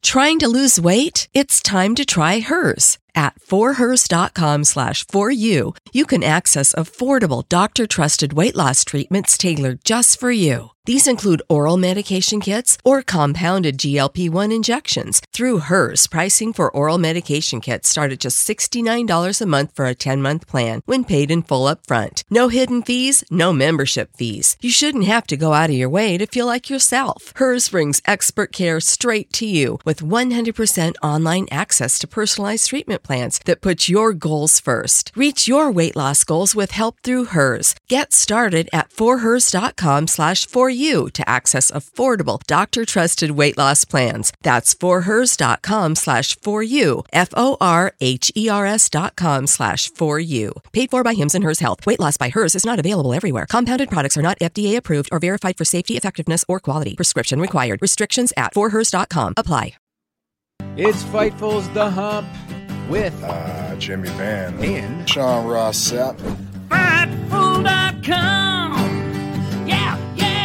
Trying to lose weight? It's time to try Hers. At forhers.com/4u, you can access affordable, doctor-trusted weight loss treatments tailored just for you. These include oral medication kits or compounded GLP-1 injections. Through Hers, pricing for oral medication kits start at just $69 a month for a 10-month plan when paid in full upfront. No hidden fees, no membership fees. You shouldn't have to go out of your way to feel like yourself. Hers brings expert care straight to you with 100% online access to personalized treatment plans that put your goals first. Reach your weight loss goals with help through Hers. Get started at forhers.com/4u to access affordable, doctor-trusted weight loss plans. That's forhers.com/4u, forhers.com/4u. Paid for by Hims and Hers Health. Weight loss by Hers is not available everywhere. Compounded products are not FDA approved or verified for safety, effectiveness, or quality. Prescription required. Restrictions at forhers.com apply. It's Fightful's The Hump with Jimmy Van and Sean Ross Sapp. Fightful.com. Yeah.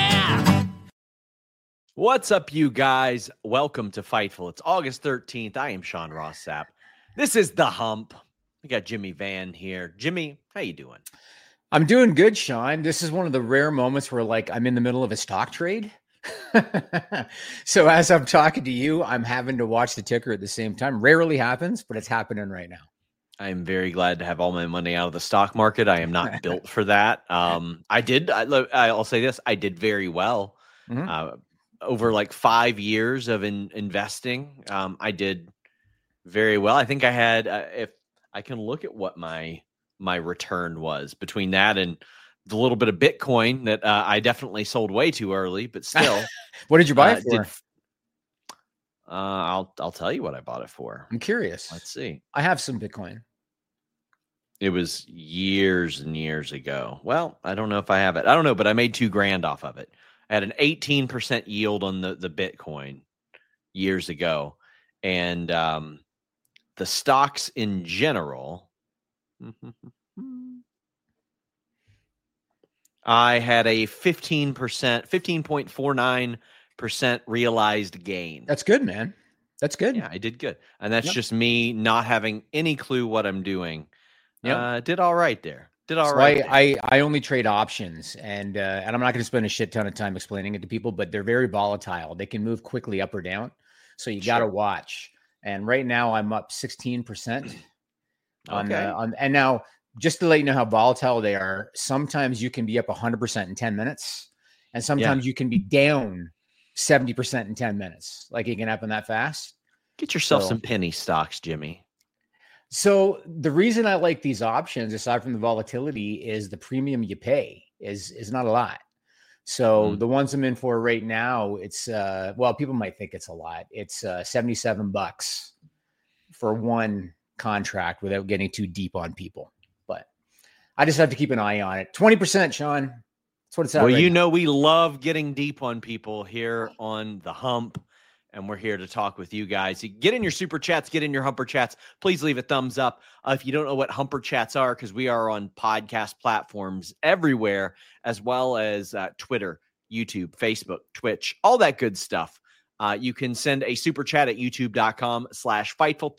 What's up, you guys? Welcome to Fightful. It's August 13th. I am Sean Ross Sapp. This is The Hump. We got Jimmy Van here. Jimmy, how you doing? I'm doing good, Sean. This is one of the rare moments where, I'm in the middle of a stock trade. So as I'm talking to you, I'm having to watch the ticker at the same time. Rarely happens, but it's happening right now. I'm very glad to have all my money out of the stock market. I am not built for that. I'll say this. I did very well. Over 5 years of investing. I did very well. I think I had, if I can look at what my return was between that and the little bit of Bitcoin that I definitely sold way too early, but still. What did you buy it for? I'll tell you what I bought it for. I'm curious. Let's see. I have some Bitcoin. It was years and years ago. Well, I don't know if I have it. I don't know, but I made $2,000 off of it. I had an 18% yield on the Bitcoin years ago. And the stocks in general, I had a 15.49% realized gain. That's good, man. That's good. Yeah, I did good. And that's just me not having any clue what I'm doing. Yep. Did all right there. I only trade options, and I'm not going to spend a shit ton of time explaining it to people, but they're very volatile. They can move quickly up or down, so you got to watch. And right now, I'm up 16% and now just to let you know how volatile they are. Sometimes you can be up 100% in 10 minutes, and sometimes you can be down 70% in 10 minutes. It can happen that fast. Get yourself some penny stocks, Jimmy. So the reason I like these options, aside from the volatility, is the premium you pay is not a lot. So the ones I'm in for right now, it's people might think it's a lot. It's $77 for one contract without getting too deep on people. But I just have to keep an eye on it. 20%, Sean. That's what it's at. Well, we love getting deep on people here on The Hump. And we're here to talk with you guys. Get in your super chats, get in your humper chats. Please leave a thumbs up. If you don't know what humper chats are, because we are on podcast platforms everywhere, as well as Twitter, YouTube, Facebook, Twitch, all that good stuff. You can send a super chat at youtube.com/Fightful,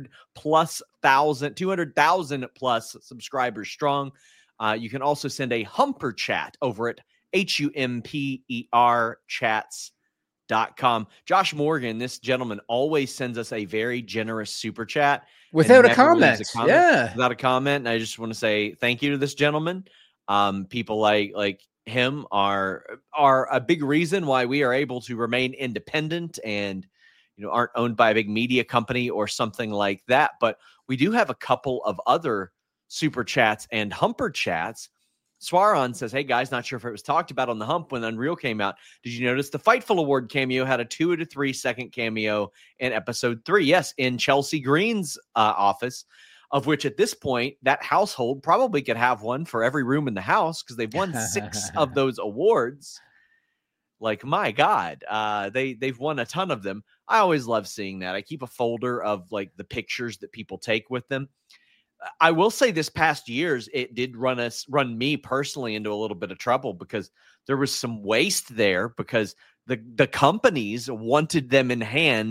200,000 plus subscribers strong. You can also send a humper chat over at HUMPER chats.com. Josh Morgan, this gentleman, always sends us a very generous super chat without a comment. Without a comment. And I just want to say thank you to this gentleman. People like him are a big reason why we are able to remain independent and aren't owned by a big media company or something like that. But we do have a couple of other super chats and humper chats. Swaron says, hey, guys, not sure if it was talked about on The Hump when Unreal came out. Did you notice the Fightful Award cameo had a 2 to 3 second cameo in episode 3? Yes, in Chelsea Green's office, of which at this point, that household probably could have one for every room in the house because they've won 6 of those awards. My God, they've won a ton of them. I always love seeing that. I keep a folder of the pictures that people take with them. I will say this past years, it did run me personally into a little bit of trouble because there was some waste there because the companies wanted them in hand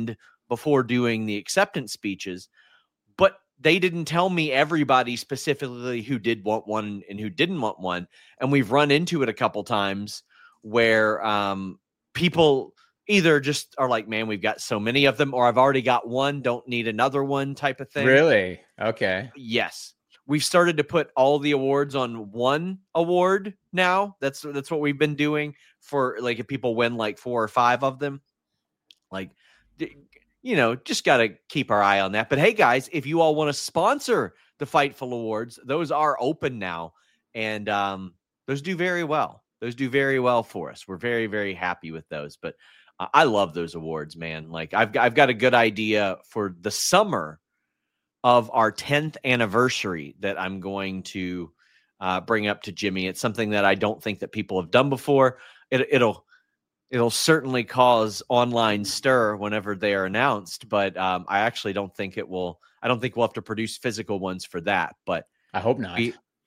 before doing the acceptance speeches, but they didn't tell me everybody specifically who did want one and who didn't want one. And we've run into it a couple times where people either just are like, man, we've got so many of them, or I've already got one, don't need another one type of thing. Really? Okay. Yes. We've started to put all the awards on one award now. That's what we've been doing for, like, if people win like 4 or 5 of them, like, just got to keep our eye on that. But hey, guys, if you all want to sponsor the Fightful Awards, those are open now. And those do very well. Those do very well for us. We're very, very happy with those. But I love those awards, man. Like, I've got a good idea for the summer of our 10th anniversary that I'm going to bring up to Jimmy. It's something that I don't think that people have done before. It'll certainly cause online stir whenever they are announced, but I actually don't think it will. I don't think we'll have to produce physical ones for that, but I hope not.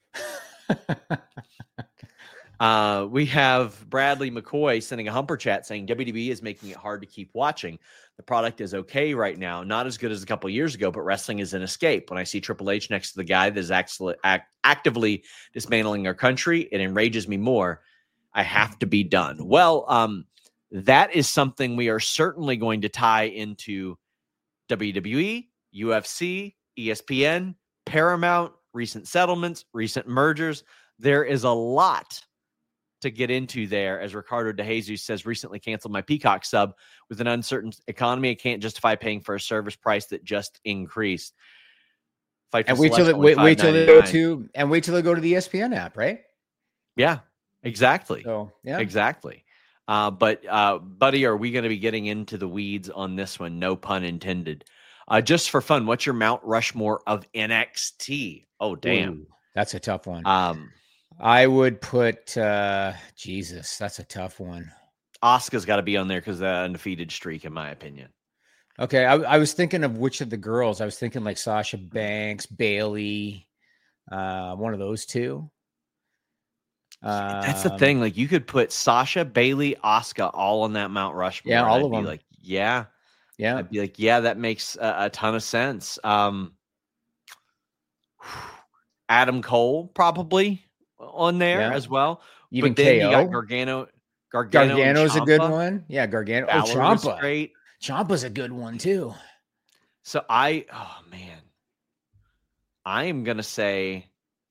We have Bradley McCoy sending a humper chat saying WWE is making it hard to keep watching. The product is okay right now, not as good as a couple of years ago, but wrestling is an escape. When I see Triple H next to the guy that is actively dismantling our country, it enrages me more. I have to be done. Well, that is something we are certainly going to tie into WWE, UFC, ESPN, Paramount, recent settlements, recent mergers. There is a lot to get into there. As Ricardo De Jesus says, recently canceled my Peacock sub. With an uncertain economy, I can't justify paying for a service price that just increased. And wait till they go to the ESPN app, right? Yeah, exactly. So yeah, exactly. But buddy, are we going to be getting into the weeds on this one? No pun intended. Just for fun, what's your Mount Rushmore of NXT? Oh, damn. Ooh, that's a tough one. I would put Jesus. That's a tough one. Asuka's got to be on there because of the undefeated streak, in my opinion. Okay, I was thinking of which of the girls. I was thinking like Sasha Banks, Bailey, one of those two. That's the thing. Like, you could put Sasha, Bailey, Asuka all on that Mount Rushmore. Yeah, all of them. Like, yeah. I'd be like, yeah, that makes a ton of sense. Adam Cole probably on there as well. Even but then KO. You got Gargano. Gargano's a good one. Yeah, Gargano. Ciampa, great. Ciampa's a good one too. So I am gonna say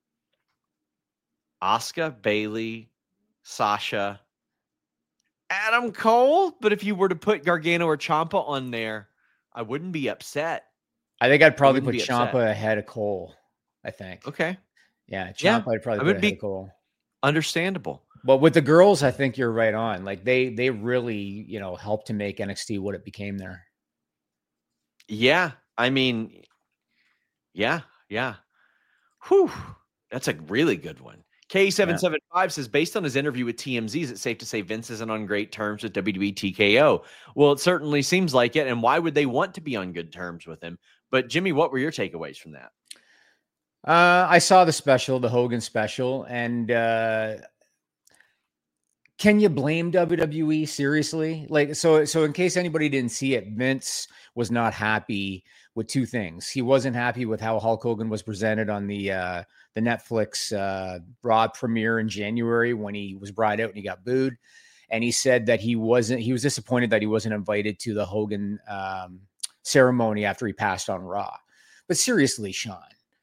Asuka, Bailey, Sasha, Adam Cole. But if you were to put Gargano or Ciampa on there, I wouldn't be upset. I think I'd probably put Ciampa ahead of Cole. I think. Okay. Yeah, Ciampa I'd probably put ahead of Cole. Understandable. But with the girls, I think you're right on. Like they really, helped to make NXT what it became there. Yeah. I mean, yeah. Whew. That's a really good one. K775 says, based on his interview with TMZ, is it safe to say Vince isn't on great terms with WWE TKO? Well, it certainly seems like it. And why would they want to be on good terms with him? But Jimmy, what were your takeaways from that? I saw the Hogan special, and can you blame WWE seriously? Like, so in case anybody didn't see it, Vince was not happy with two things. He wasn't happy with how Hulk Hogan was presented on the Netflix Raw premiere in January when he was brought out and he got booed. And he said that he was disappointed that he wasn't invited to the Hogan ceremony after he passed on Raw. But seriously, Sean,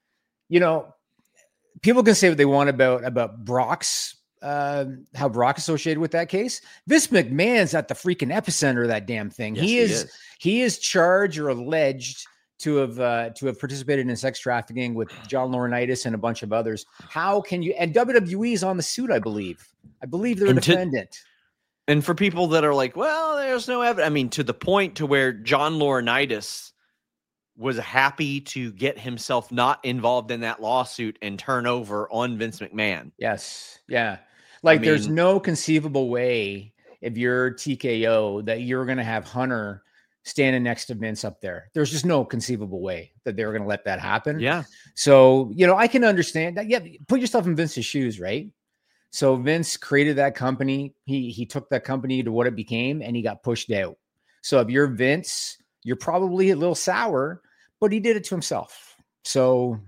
people can say what they want about Brock's, how Brock associated with that case. Vince McMahon's at the freaking epicenter of that damn thing. Yes, he is charged or alleged to have participated in sex trafficking with John Laurinaitis and a bunch of others. How can you? And WWE is on the suit, I believe. I believe they're a defendant. And for people that are like, well, there's no evidence. I mean, to the point to where John Laurinaitis was happy to get himself not involved in that lawsuit and turn over on Vince McMahon. Yes. Yeah. Like, there's no conceivable way, if you're TKO, that you're going to have Hunter standing next to Vince up there. There's just no conceivable way that they were going to let that happen. Yeah. So, I can understand that. Yeah. Put yourself in Vince's shoes, right? So Vince created that company. He took that company to what it became, and he got pushed out. So if you're Vince, you're probably a little sour, but he did it to himself. So,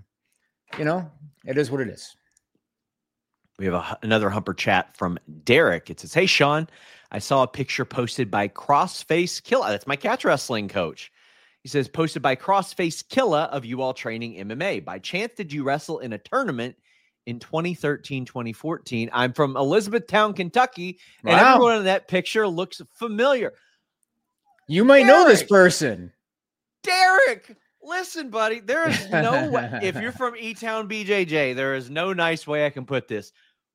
it is what it is. We have another Humper chat from Derek. It says, "Hey, Sean, I saw a picture posted by Crossface Killa." That's my catch wrestling coach. He says, "Posted by Crossface Killa of you all training MMA. By chance, did you wrestle in a tournament in 2013, 2014? I'm from Elizabethtown, Kentucky, and everyone in that picture looks familiar." You might know this person. Derek, listen, buddy, there is no way. If you're from E-Town BJJ, there is no nice way I can put this.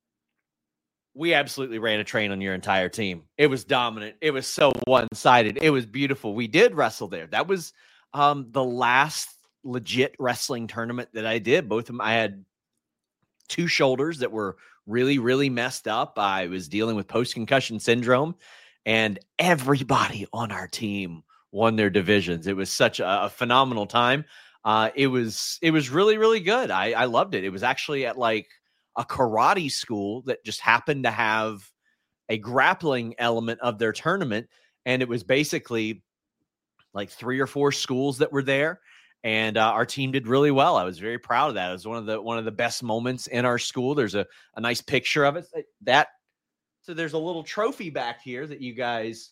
We absolutely ran a train on your entire team. It was dominant. It was so one-sided. It was beautiful. We did wrestle there. That was the last legit wrestling tournament that I did. Both of them, I had 2 shoulders that were really, really messed up. I was dealing with post-concussion syndrome, and everybody on our team won their divisions. It was such a phenomenal time. It was really, really good. I loved it. It was actually at like a karate school that just happened to have a grappling element of their tournament. And it was basically like 3 or 4 schools that were there. And our team did really well. I was very proud of that. It was one of the best moments in our school. There's a nice picture of it. So there's a little trophy back here that you guys,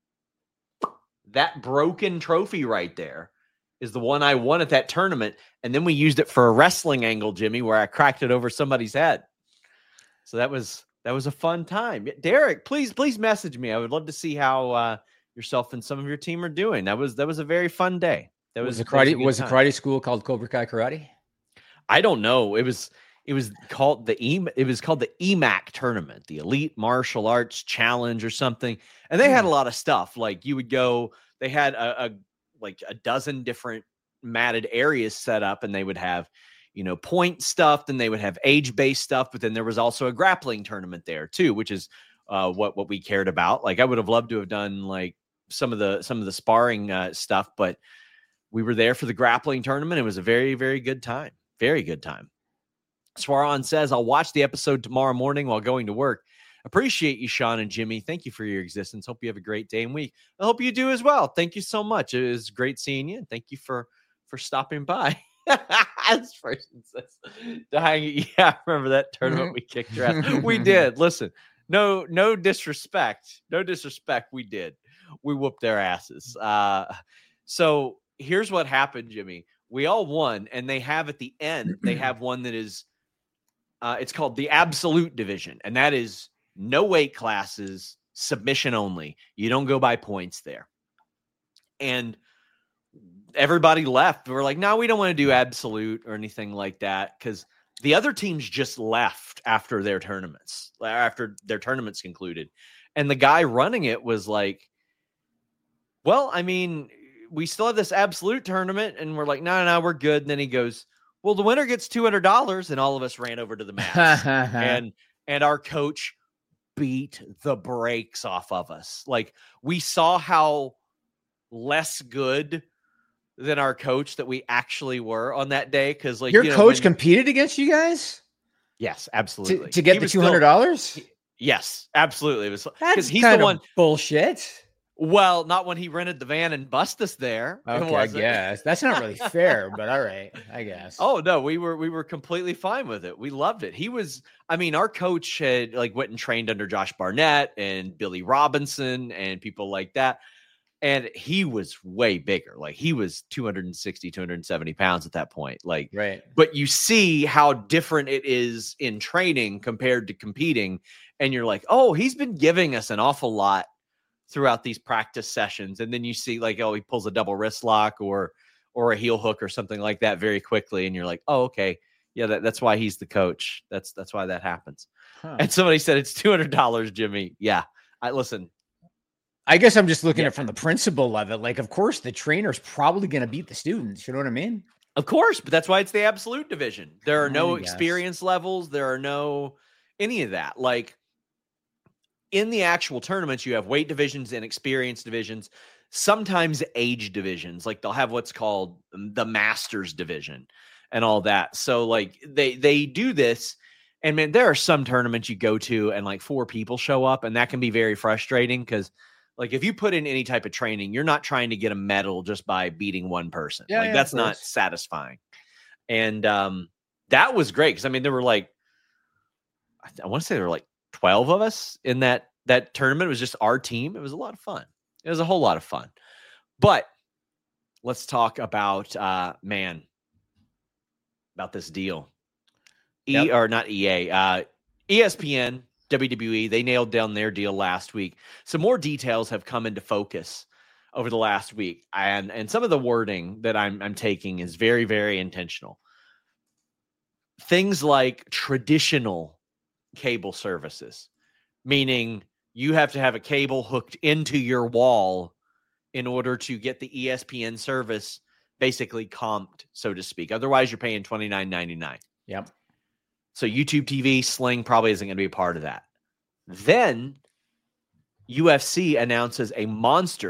that broken trophy right there is the one I won at that tournament. And then we used it for a wrestling angle, Jimmy, where I cracked it over somebody's head. So that was a fun time. Derek, please message me. I would love to see how yourself and some of your team are doing. That was a very fun day. Was the karate school called Cobra Kai Karate? I don't know. It was called the EMAC tournament, the Elite Martial Arts Challenge or something. And they had a lot of stuff. Like you would go, they had a dozen different matted areas set up, and they would have, point stuff, then they would have age-based stuff, but then there was also a grappling tournament there too, which is what we cared about. Like I would have loved to have done like some of the sparring stuff, but we were there for the grappling tournament. It was a very, very good time. Very good time. Swaron says, "I'll watch the episode tomorrow morning while going to work. Appreciate you, Sean and Jimmy. Thank you for your existence. Hope you have a great day and week." I hope you do as well. Thank you so much. It was great seeing you. And thank you for stopping by. This person says, "Dying." Yeah, I remember that tournament we kicked your ass. We did. Listen, no disrespect. No disrespect. We did. We whooped their asses. So here's what happened, Jimmy. We all won, and they have at the end, they have one that is, it's called the Absolute Division, and that is no weight classes, submission only. You don't go by points there. And everybody left. We're like, no, we don't want to do Absolute or anything like that, because the other teams just left after their tournaments concluded. And the guy running it was like, well, I mean, we still have this Absolute tournament. And we're like, no, we're good. And then he goes, well, the winner gets $200. And all of us ran over to the mats. and our coach beat the brakes off of us. Like, we saw how less good than our coach that we actually were on that day. Cause like your coach competed against you guys? Yes, absolutely. To get the $200? Yes, absolutely. It was because he's the one bullshit. Well, not when he rented the van and bussed us there. Okay, I guess that's not really fair, but all right, I guess. Oh no, we were completely fine with it. We loved it. Our coach had went and trained under Josh Barnett and Billy Robinson and people like that. And he was way bigger. Like he was 260, 270 pounds at that point. Like, right. But you see how different it is in training compared to competing. And you're like, oh, he's been giving us an awful lot throughout these practice sessions. And then you see he pulls a double wrist lock or a heel hook or something like that very quickly. And you're like, oh, okay. Yeah, that's why he's the coach. That's why that happens. Huh. And somebody said it's $200, Jimmy. Yeah. I guess I'm just looking at it from the principle of it. Like, of course, the trainer's probably going to beat the students. You know what I mean? Of course, but that's why it's the Absolute Division. There are no experience levels. There are no any of that. Like, in the actual tournaments, you have weight divisions and experience divisions, sometimes age divisions. Like, they'll have what's called the Masters Division and all that. So, they do this. And, man, there are some tournaments you go to and, 4 people show up, and that can be very frustrating because Like if you put in any type of training, you're not trying to get a medal just by beating one person. Yeah, like yeah, that's of not course. satisfying. And that was great because I mean there were like I want to say there were like 12 of us in that tournament. It was just our team. It was a lot of fun. It was a whole lot of fun. But let's talk about about this deal. Or not EA, ESPN, WWE, they nailed down their deal last week. Some more details have come into focus over the last week. And some of the wording that I'm taking is very, very intentional. Things like traditional cable services, meaning you have to have a cable hooked into your wall in order to get the ESPN service basically comped, so to speak. Otherwise, you're paying $29.99. Yep. So YouTube TV, Sling probably isn't going to be a part of that. Then UFC announces a monster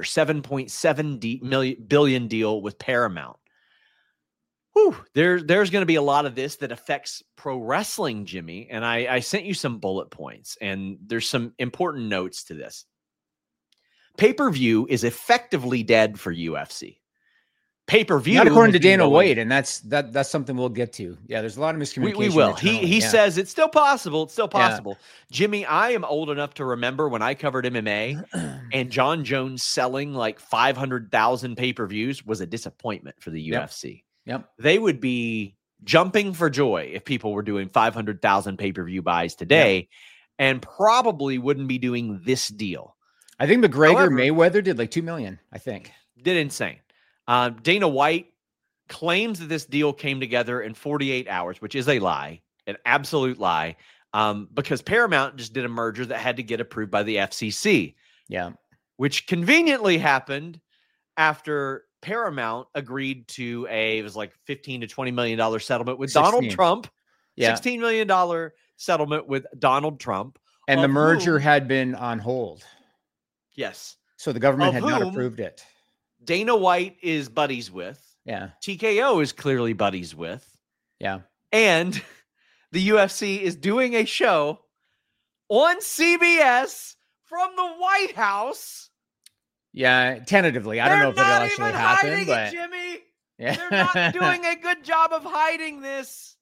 $7.7 billion deal with Paramount. Whew, there's going to be a lot of this that affects pro wrestling, Jimmy. And I sent you some bullet points, and there's some important notes to this. Pay-per-view is effectively dead for UFC. Pay-per-view, not according to Dana White, and that's something we'll get to. Yeah, there's a lot of miscommunication. We will. He says it's still possible. It's still possible. Yeah. Jimmy, I am old enough to remember when I covered MMA and John Jones selling like 500,000 pay-per-views was a disappointment for the UFC. Yep. They would be jumping for joy if people were doing 500,000 pay-per-view buys today, and probably wouldn't be doing this deal. I think McGregor Mayweather did like 2 million, I think. Did insane. Dana White claims that this deal came together in 48 hours, which is a lie, an absolute lie, because Paramount just did a merger that had to get approved by the FCC. Yeah. Which conveniently happened after Paramount agreed to it was like $15 to $20 million settlement with 16. Donald Trump. Yeah. $16 million settlement with Donald Trump. And the merger had been on hold. Yes. So the government had not approved it. Dana White is buddies with. Yeah. TKO is clearly buddies with. Yeah. And the UFC is doing a show on CBS from the White House. Yeah, tentatively. I don't know if it'll actually happen, but Jimmy. Yeah. They're not doing a good job of hiding this.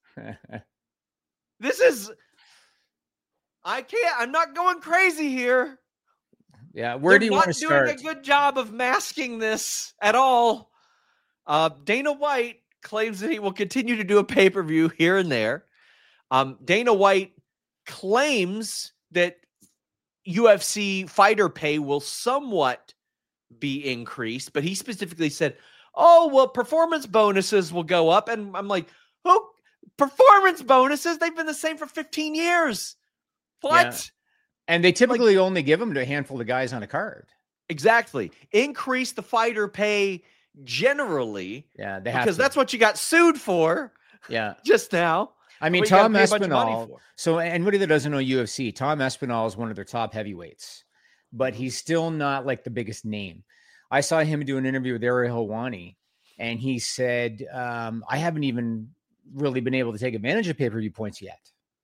This is I'm not going crazy here. Yeah, where do you want to start? They're not doing a good job of masking this at all. Dana White claims that he will continue to do a pay-per-view here and there. Dana White claims that UFC fighter pay will somewhat be increased, but he specifically said, oh, well, performance bonuses will go up. And I'm like, oh, performance bonuses? They've been the same for 15 years. What? Yeah. And they typically only give them to a handful of guys on a card. Exactly. Increase the fighter pay generally. Yeah, they have because to. That's what you got sued for. Yeah. Just now. I mean, Tom Espinal. So anybody that doesn't know UFC, Tom Espinal is one of their top heavyweights, but he's still not like the biggest name. I saw him do an interview with Ariel Helwani, and he said, I haven't even really been able to take advantage of pay-per-view points yet.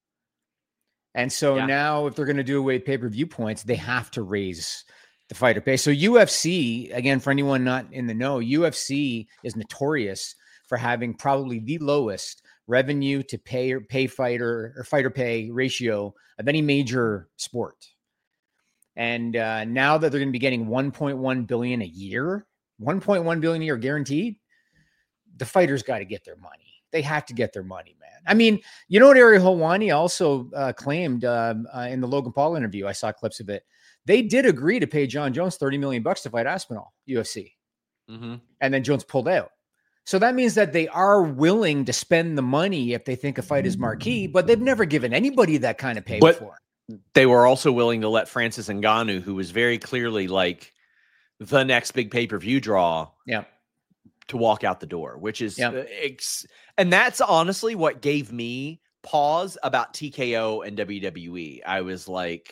And so now if they're going to do away with pay-per-view points, they have to raise the fighter pay. So UFC, again, for anyone not in the know, UFC is notorious for having probably the lowest revenue to pay fighter or fighter pay ratio of any major sport. And now that they're going to be getting $1.1 billion a year, $1.1 billion a year guaranteed, the fighters got to get their money. They have to get their money, man. I mean, you know what Ariel Helwani also claimed in the Logan Paul interview? I saw clips of it. They did agree to pay John Jones $30 million to fight Aspinall, UFC. Mm-hmm. And then Jones pulled out. So that means that they are willing to spend the money if they think a fight is marquee, but they've never given anybody that kind of pay before. They were also willing to let Francis Ngannou, who was very clearly like the next big pay-per-view draw, to walk out the door, which is, and that's honestly what gave me pause about TKO and WWE. I was like,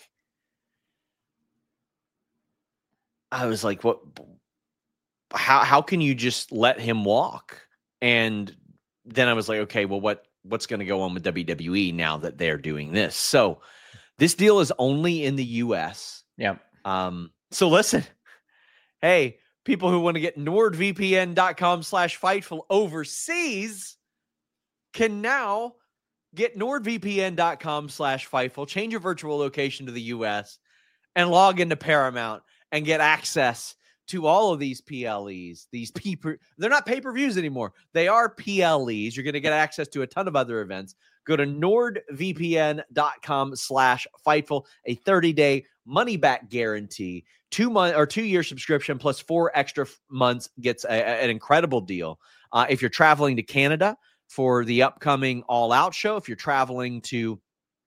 what? How can you just let him walk? And then I was like, okay, well, what's going to go on with WWE now that they're doing this? So this deal is only in the US. Yeah. So listen, hey, people who want to get NordVPN.com/Fightful overseas can now get NordVPN.com/Fightful, change your virtual location to the US, and log into Paramount and get access to all of these PLEs. They're not pay-per-views anymore. They are PLEs. You're going to get access to a ton of other events. Go to NordVPN.com/Fightful, a 30-day money-back guarantee. 2-year subscription plus 4 extra months gets an incredible deal. If you're traveling to Canada for the upcoming All Out show, if you're traveling to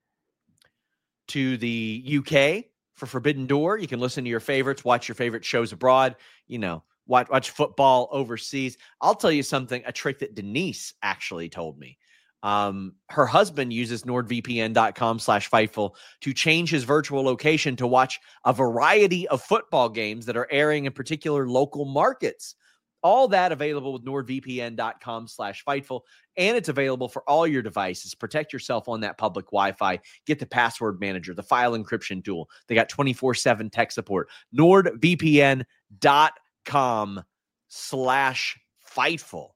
the UK for Forbidden Door, you can listen to your favorites, watch your favorite shows abroad, watch football overseas. I'll tell you something, a trick that Denise actually told me. Her husband uses NordVPN.com/Fightful to change his virtual location to watch a variety of football games that are airing in particular local markets. All that available with NordVPN.com/Fightful, and it's available for all your devices. Protect yourself on that public Wi-Fi. Get the password manager, the file encryption tool. They got 24/7 tech support. NordVPN.com/Fightful.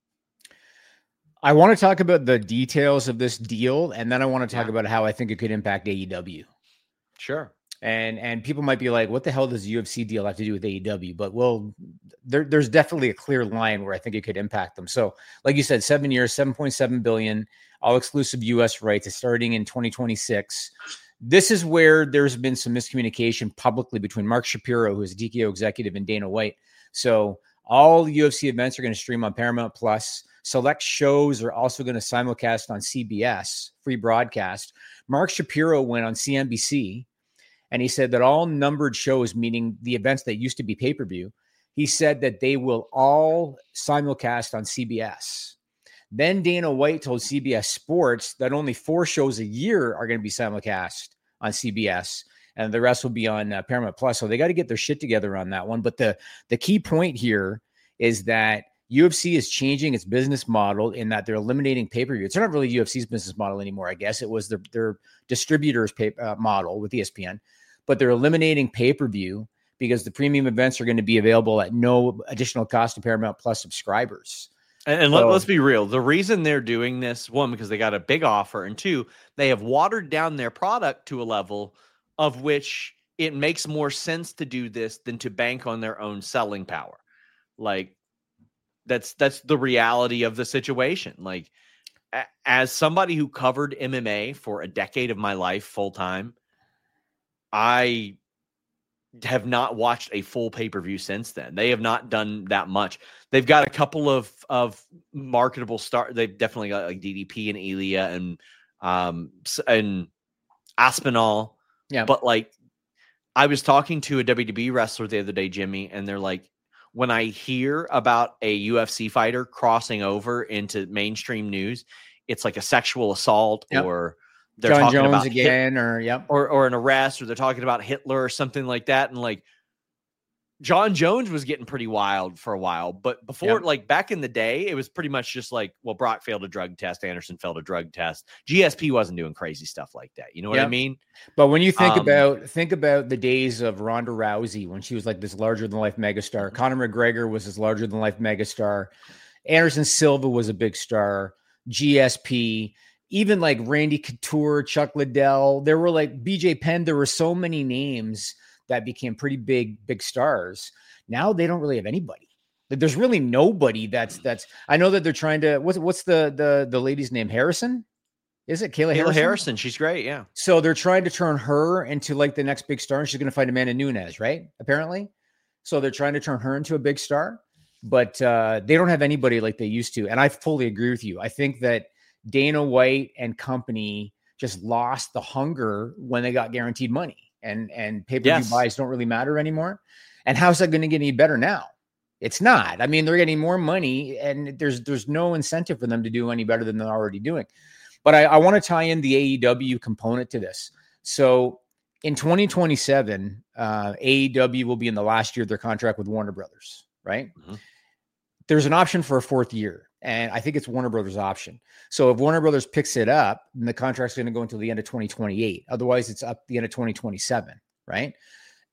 I want to talk about the details of this deal, and then I want to talk about how I think it could impact AEW. Sure. And people might be like, what the hell does the UFC deal have to do with AEW? But there's definitely a clear line where I think it could impact them. So like you said, 7 years, $7.7 billion, all exclusive US rights. It's starting in 2026. This is where there's been some miscommunication publicly between Mark Shapiro, who is a TKO executive, and Dana White. So all UFC events are going to stream on Paramount Plus. Select shows are also going to simulcast on CBS, free broadcast. Mark Shapiro went on CNBC, and he said that all numbered shows, meaning the events that used to be pay-per-view, he said that they will all simulcast on CBS. Then Dana White told CBS Sports that only 4 shows a year are going to be simulcast on CBS, and the rest will be on Paramount Plus. So they got to get their shit together on that one. But the key point here is that UFC is changing its business model in that they're eliminating pay-per-view. It's not really UFC's business model anymore, I guess. It was their distributors' model with ESPN. But they're eliminating pay-per-view because the premium events are going to be available at no additional cost to Paramount Plus subscribers. And let's be real. The reason they're doing this, 1, because they got a big offer, and 2, they have watered down their product to a level of which it makes more sense to do this than to bank on their own selling power. Like, that's the reality of the situation. Like, as somebody who covered MMA for a decade of my life full-time, I have not watched a full pay-per-view since then. They have not done that much. They've got a couple of marketable stars. They've definitely got like DDP and Ilya and Aspinall. Yeah. But like, I was talking to a WWE wrestler the other day, Jimmy, and they're like, when I hear about a UFC fighter crossing over into mainstream news, it's like a sexual assault or they're John talking Jones about again, or an arrest, or they're talking about Hitler or something like that. And like, John Jones was getting pretty wild for a while, but before, like back in the day, it was pretty much just like, well, Brock failed a drug test, Anderson failed a drug test. GSP wasn't doing crazy stuff like that. You know what I mean? But when you think about the days of Ronda Rousey, when she was like this larger than life megastar, Conor McGregor was this larger than life megastar, Anderson Silva was a big star, GSP, even like Randy Couture, Chuck Liddell, there were like BJ Penn. There were so many names that became pretty big stars. Now they don't really have anybody. There's really nobody that's. I know that they're trying to. What's the lady's name? Harrison? Is it Kayla Harrison? She's great. Yeah. So they're trying to turn her into like the next big star. And she's going to fight Amanda Nunes, right? Apparently. So they're trying to turn her into a big star, but they don't have anybody like they used to. And I fully agree with you. I think that Dana White and company just lost the hunger when they got guaranteed money. And pay-per-view buys don't really matter anymore. And how's that going to get any better now? It's not. I mean, they're getting more money, and there's no incentive for them to do any better than they're already doing. But I want to tie in the AEW component to this. So in 2027, AEW will be in the last year of their contract with Warner Brothers, right? Mm-hmm. There's an option for a 4th year, and I think it's Warner Brothers' option. So if Warner Brothers picks it up, then the contract's going to go until the end of 2028. Otherwise, it's up the end of 2027, right?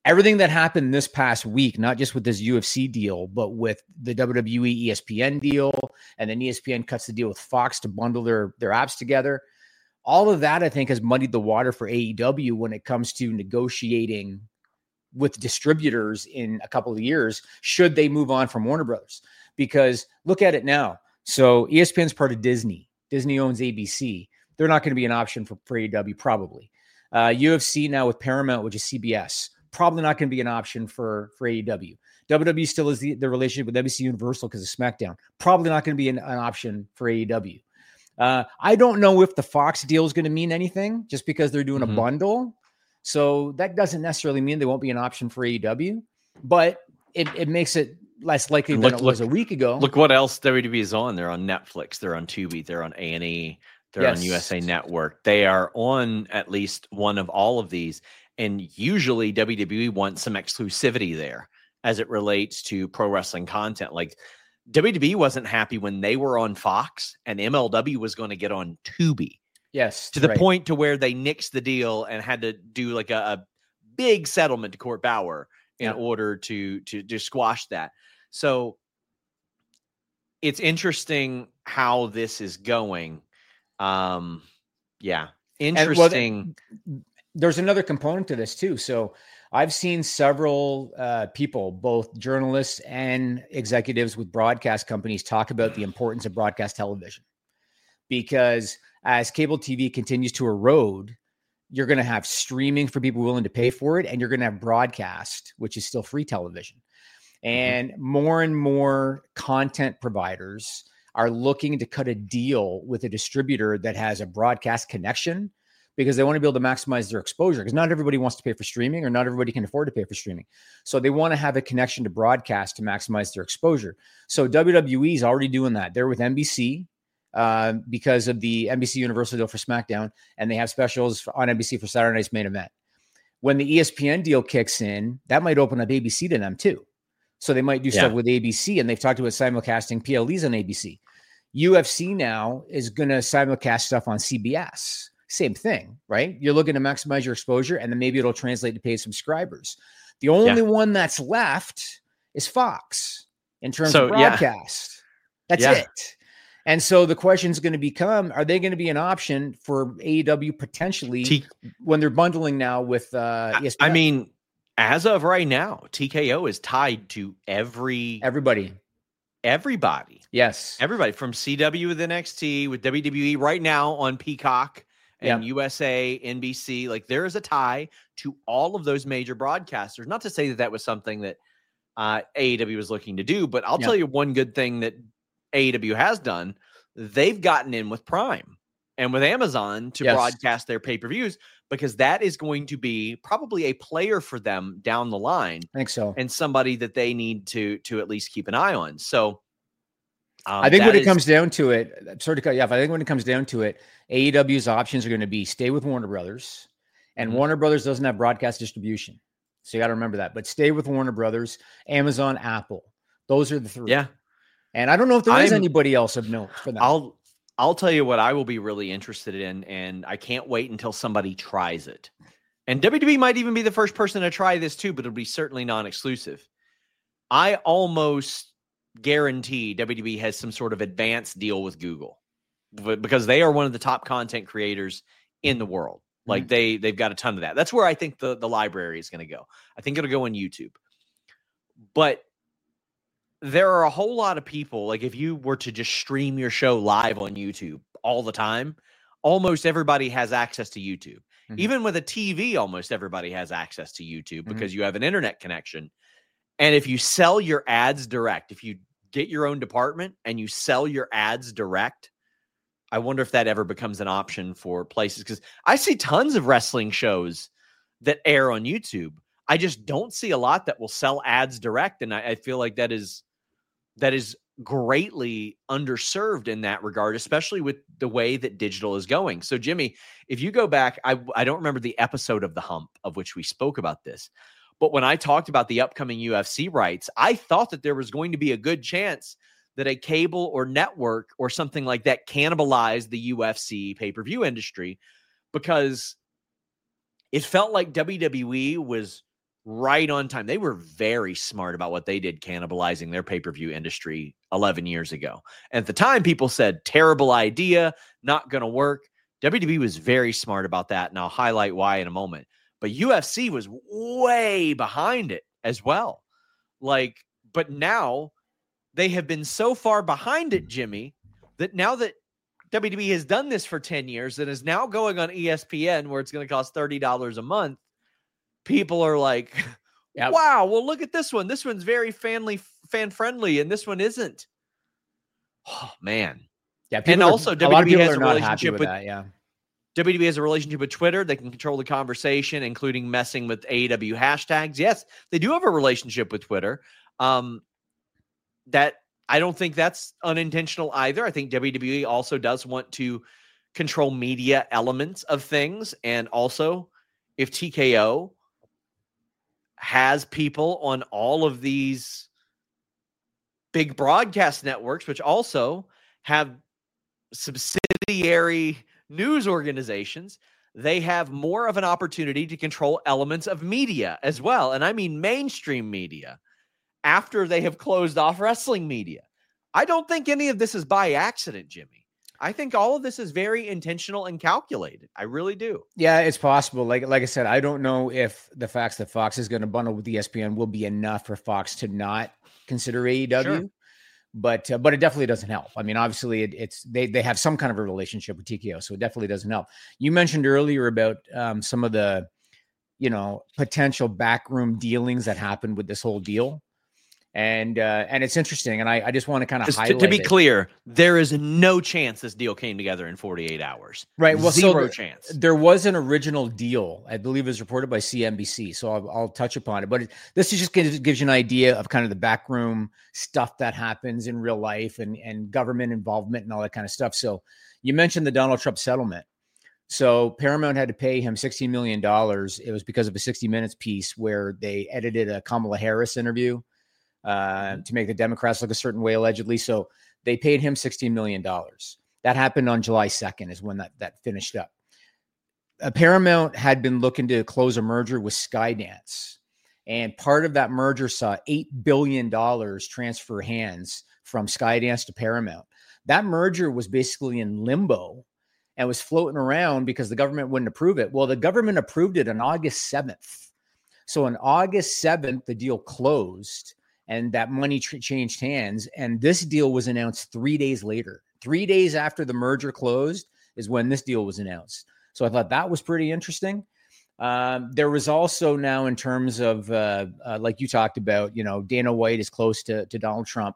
everything that happened this past week, not just with this UFC deal, but with the WWE ESPN deal, and then ESPN cuts the deal with Fox to bundle their apps together. All of that, I think, has muddied the water for AEW when it comes to negotiating with distributors in a couple of years, should they move on from Warner Brothers. Because look at it now. So ESPN's part of Disney. Disney owns ABC. They're not going to be an option for AEW, probably. UFC now with Paramount, which is CBS, probably not going to be an option for AEW. WWE still is the relationship with NBC Universal because of SmackDown. Probably not going to be an option for AEW. I don't know if the Fox deal is going to mean anything just because they're doing a bundle. So that doesn't necessarily mean they won't be an option for AEW, but it makes it less likely than it was a week ago. Look what else WWE is on. They're on Netflix. They're on Tubi. They're on A&E. They're on USA Network. They are on at least one of all of these. And usually WWE wants some exclusivity there as it relates to pro wrestling content. Like WWE wasn't happy when they were on Fox and MLW was going to get on Tubi. Yes. To the point to where they nixed the deal and had to do like a big settlement to Court Bauer in order to squash that. So it's interesting how this is going. Interesting. There's another component to this too. So I've seen several people, both journalists and executives with broadcast companies, talk about the importance of broadcast television, because as cable TV continues to erode, you're going to have streaming for people willing to pay for it, and you're going to have broadcast, which is still free television. And more content providers are looking to cut a deal with a distributor that has a broadcast connection, because they want to be able to maximize their exposure, because not everybody wants to pay for streaming, or not everybody can afford to pay for streaming. So they want to have a connection to broadcast to maximize their exposure. So WWE is already doing that. They're with NBC because of the NBC Universal deal for SmackDown, and they have specials on NBC for Saturday Night's Main Event. When the ESPN deal kicks in, that might open up ABC to them too. So they might do stuff with ABC, and they've talked about simulcasting PLEs on ABC. UFC now is going to simulcast stuff on CBS. Same thing, right? You're looking to maximize your exposure, and then maybe it'll translate to paid subscribers. The only one that's left is Fox in terms of broadcast. That's it. And so the question is going to become, are they going to be an option for AEW potentially when they're bundling now with ESPN? I mean, as of right now, TKO is tied to everybody. Yes. Everybody from CW with NXT, with WWE right now on Peacock and USA, NBC. Like, there is a tie to all of those major broadcasters. Not to say that that was something that AEW was looking to do, but I'll tell you one good thing that AEW has done. They've gotten in with Prime and with Amazon to broadcast their pay-per-views, because that is going to be probably a player for them down the line. I think so. And somebody that they need to at least keep an eye on. So I think when it comes down to it, I'm sorry to cut you off. I think when it comes down to it, AEW's options are going to be stay with Warner Brothers, and Warner Brothers doesn't have broadcast distribution. So you got to remember that, but stay with Warner Brothers, Amazon, Apple. Those are the three. Yeah. And I don't know if there is anybody else of note for that. I'll tell you what I will be really interested in, and I can't wait until somebody tries it. And WWE might even be the first person to try this too, but it'll be certainly non-exclusive. I almost guarantee WWE has some sort of advanced deal with Google, because they are one of the top content creators in the world. Like they've got a ton of that. That's where I think the library is going to go. I think it'll go on YouTube. But there are a whole lot of people, like if you were to just stream your show live on YouTube all the time, almost everybody has access to YouTube. Even with a TV, almost everybody has access to YouTube because you have an internet connection. And if you sell your ads direct, if you get your own department and you sell your ads direct, I wonder if that ever becomes an option for places. Because I see tons of wrestling shows that air on YouTube. I just don't see a lot that will sell ads direct. And I feel like that is greatly underserved in that regard, especially with the way that digital is going. So, Jimmy, if you go back, I don't remember the episode of The Hump of which we spoke about this, but when I talked about the upcoming UFC rights, I thought that there was going to be a good chance that a cable or network or something like that cannibalized the UFC pay-per-view industry, because it felt like WWE was right on time. They were very smart about what they did, cannibalizing their pay-per-view industry 11 years ago. And at the time, people said, terrible idea, not going to work. WWE was very smart about that, and I'll highlight why in a moment. But UFC was way behind it as well. But now they have been so far behind it, Jimmy, that now that WWE has done this for 10 years and is now going on ESPN where it's going to cost $30 a month, people are like, Yep. wow, well, look at this one. This one's very fan-friendly, and this one isn't. Oh, man. Yeah, And also, a lot of WWE people has are a not happy relationship with with that. Yeah. WWE has a relationship with Twitter. They can control the conversation, including messing with AEW hashtags. Yes, they do have a relationship with Twitter. That I don't think that's unintentional either. I think WWE also does want to control media elements of things. And also, if TKO has people on all of these big broadcast networks, which also have subsidiary news organizations, they have more of an opportunity to control elements of media as well. And I mean mainstream media after they have closed off wrestling media. I don't think any of this is by accident, Jimmy. I think all of this is very intentional and calculated. I really do. Yeah, it's possible. Like I said, I don't know if the facts that Fox is going to bundle with ESPN will be enough for Fox to not consider AEW. Sure. But it definitely doesn't help. I mean, obviously, they have some kind of a relationship with TKO, so it definitely doesn't help. You mentioned earlier about some of the, potential backroom dealings that happened with this whole deal, and it's interesting. And I just want to kind of highlight. To be clear, there is no chance this deal came together in 48 hours. Right. Well, zero chance. There was an original deal, I believe it was reported by CNBC. So I'll touch upon it. But this is just gives you an idea of kind of the backroom stuff that happens in real life and government involvement and all that kind of stuff. So you mentioned the Donald Trump settlement. So Paramount had to pay him $16 million. It was because of a 60 Minutes piece where they edited a Kamala Harris interview to make the Democrats look a certain way, allegedly. So they paid him $16 million. That happened on July 2nd is when that finished up. Paramount had been looking to close a merger with Skydance. And part of that merger saw $8 billion transfer hands from Skydance to Paramount. That merger was basically in limbo and was floating around because the government wouldn't approve it. Well, the government approved it on August 7th. So on August 7th, the deal closed and that money changed hands. And this deal was announced 3 days later. 3 days after the merger closed is when this deal was announced. So I thought that was pretty interesting. There was also now, in terms of, like you talked about, Dana White is close to Donald Trump.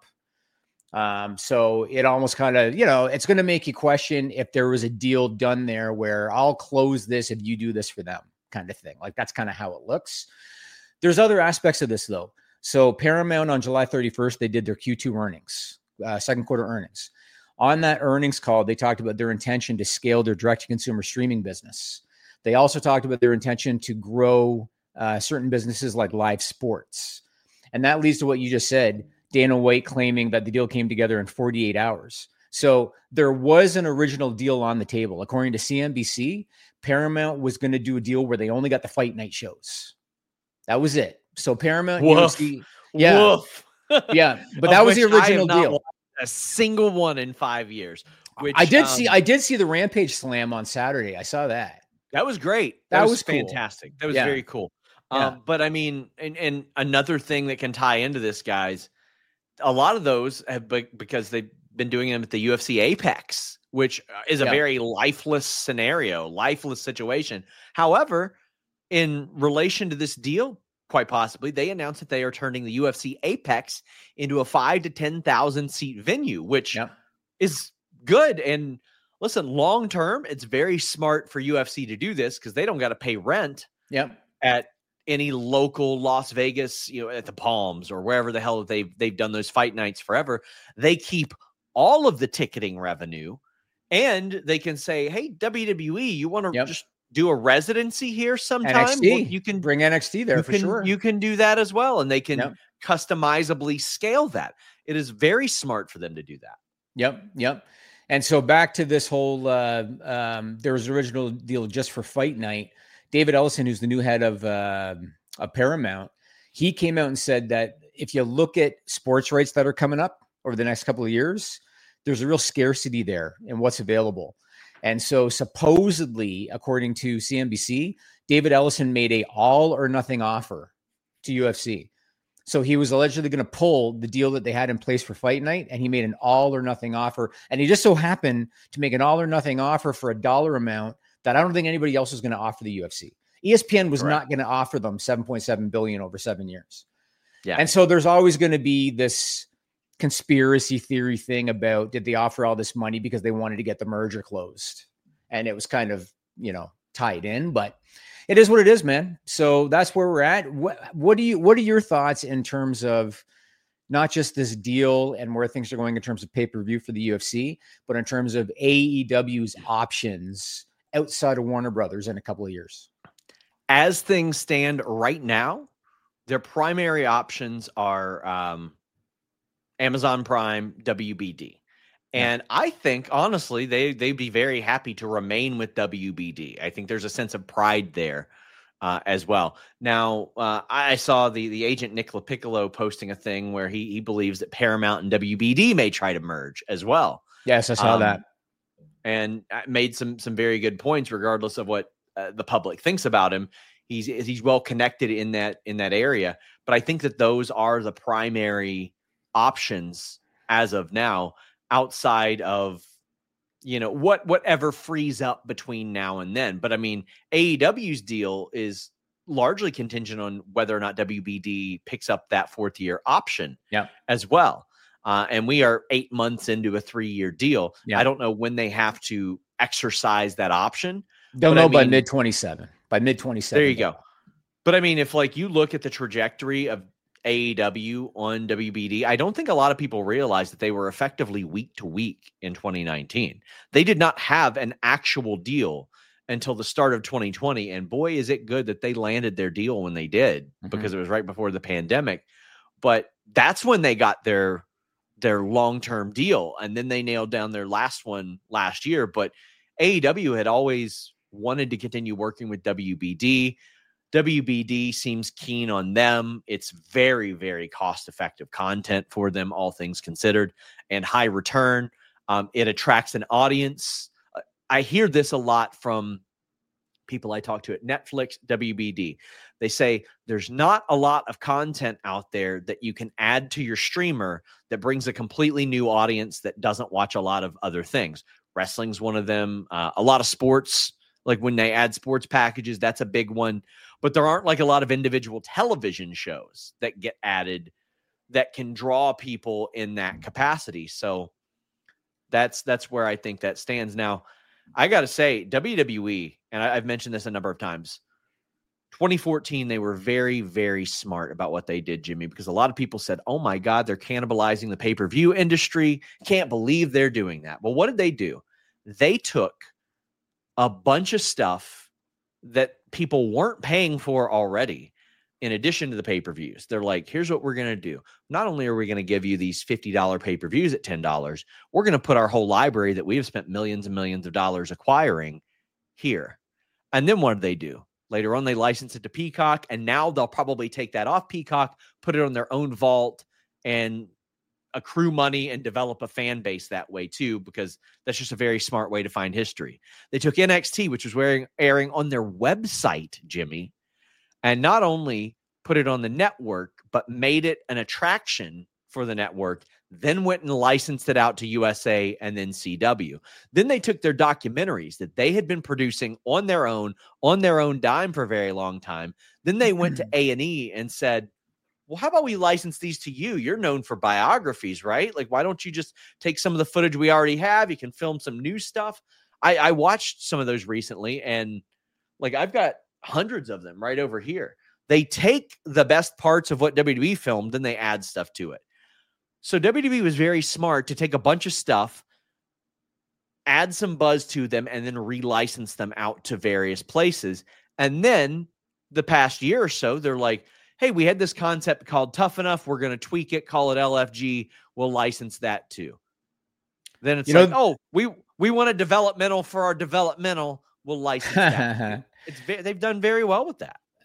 So it almost kind of, it's going to make you question if there was a deal done there where I'll close this if you do this for them kind of thing. Like that's kind of how it looks. There's other aspects of this though. So Paramount on July 31st, they did their Q2 earnings, second quarter earnings. On that earnings call, they talked about their intention to scale their direct-to-consumer streaming business. They also talked about their intention to grow certain businesses like live sports. And that leads to what you just said, Dana White claiming that the deal came together in 48 hours. So there was an original deal on the table. According to CNBC, Paramount was going to do a deal where they only got the fight night shows. That was it. So Paramount, UFC, yeah, yeah, but that was the original deal. A single one in 5 years. Which I did see the Rampage Slam on Saturday. I saw that. That was great. That was fantastic. Cool. That was very cool. But I mean, and another thing that can tie into this, guys, a lot of those have because they've been doing them at the UFC Apex, which is a very lifeless scenario, lifeless situation. However, in relation to this deal, quite possibly, they announced that they are turning the UFC Apex into a 5,000 to 10,000 seat venue, which is good. And listen, long term, it's very smart for UFC to do this because they don't got to pay rent at any local Las Vegas, at the Palms or wherever the hell they've done those fight nights forever. They keep all of the ticketing revenue, and they can say, "Hey, WWE, you want to just do a residency here sometime? NXT. Well, you can bring NXT there for sure. You can do that as well, and they can customizably scale that. It is very smart for them to do that. Yep. And so back to this whole, there was an original deal just for fight night. David Ellison, who's the new head of of Paramount, he came out and said that if you look at sports rights that are coming up over the next couple of years, there's a real scarcity there in what's available. And so supposedly, according to CNBC, David Ellison made a all or nothing offer to UFC. So he was allegedly going to pull the deal that they had in place for Fight Night, and he made an all or nothing offer. And he just so happened to make an all or nothing offer for a dollar amount that I don't think anybody else was going to offer the UFC. ESPN was not going to offer them $7.7 billion over 7 years. Yeah. And so there's always going to be this conspiracy theory thing about, did they offer all this money because they wanted to get the merger closed? And it was kind of, tied in, but it is what it is, man. So that's where we're at. What are your thoughts in terms of not just this deal and where things are going in terms of pay-per-view for the UFC, but in terms of AEW's options outside of Warner Brothers in a couple of years? As things stand right now, their primary options are Amazon Prime, WBD. And I think, honestly, they'd be very happy to remain with WBD. I think there's a sense of pride there as well. Now, I saw the agent Nick LaPiccolo posting a thing where he believes that Paramount and WBD may try to merge as well. Yes, I saw that. And made some very good points, regardless of what the public thinks about him. He's well connected in that area. But I think that those are the primary options as of now, outside of whatever frees up between now and then. But I mean, AEW's deal is largely contingent on whether or not WBD picks up that 4th-year option as well. And we are 8 months into a 3-year deal. I don't know when they have to exercise that option. They'll know by mid-27. By mid-27. There you go. But I mean, if you look at the trajectory of AEW on WBD, I don't think a lot of people realize that they were effectively week to week in 2019. They did not have an actual deal until the start of 2020. And boy, is it good that they landed their deal when they did, because it was right before the pandemic. But that's when they got their long-term deal. And then they nailed down their last one last year. But AEW had always wanted to continue working with WBD. WBD seems keen on them. It's very, very cost-effective content for them, all things considered, and high return. It attracts an audience. I hear this a lot from people I talk to at Netflix, WBD. They say there's not a lot of content out there that you can add to your streamer that brings a completely new audience that doesn't watch a lot of other things. Wrestling's one of them. A lot of sports, like when they add sports packages, that's a big one. But there aren't a lot of individual television shows that get added that can draw people in that capacity. So that's where I think that stands. Now, I got to say, WWE, and I've mentioned this a number of times, 2014, they were very, very smart about what they did, Jimmy, because a lot of people said, oh my God, they're cannibalizing the pay-per-view industry. Can't believe they're doing that. Well, what did they do? They took a bunch of stuff that people weren't paying for already, in addition to the pay-per-views. They're like, here's what we're going to do. Not only are we going to give you these $50 pay-per-views at $10, we're going to put our whole library that we have spent millions and millions of dollars acquiring here. And then what do they do? Later on, they license it to Peacock, and now they'll probably take that off Peacock, put it on their own vault, and accrue money and develop a fan base that way too, because that's just a very smart way to find history. They took NXT, which was airing on their website, Jimmy, and not only put it on the network, but made it an attraction for the network, then went and licensed it out to USA and then CW. Then they took their documentaries that they had been producing on their own dime for a very long time. Then they went to A&E and said, well, how about we license these to you? You're known for biographies, right? Why don't you just take some of the footage we already have? You can film some new stuff. I watched some of those recently, and I've got hundreds of them right over here. They take the best parts of what WWE filmed, then they add stuff to it. So WWE was very smart to take a bunch of stuff, add some buzz to them, and then relicense them out to various places. And then the past year or so, they're like, hey, we had this concept called Tough Enough. We're going to tweak it, call it LFG. We'll license that too. Then it's we want a developmental for our developmental. We'll license that. They've done very well with that.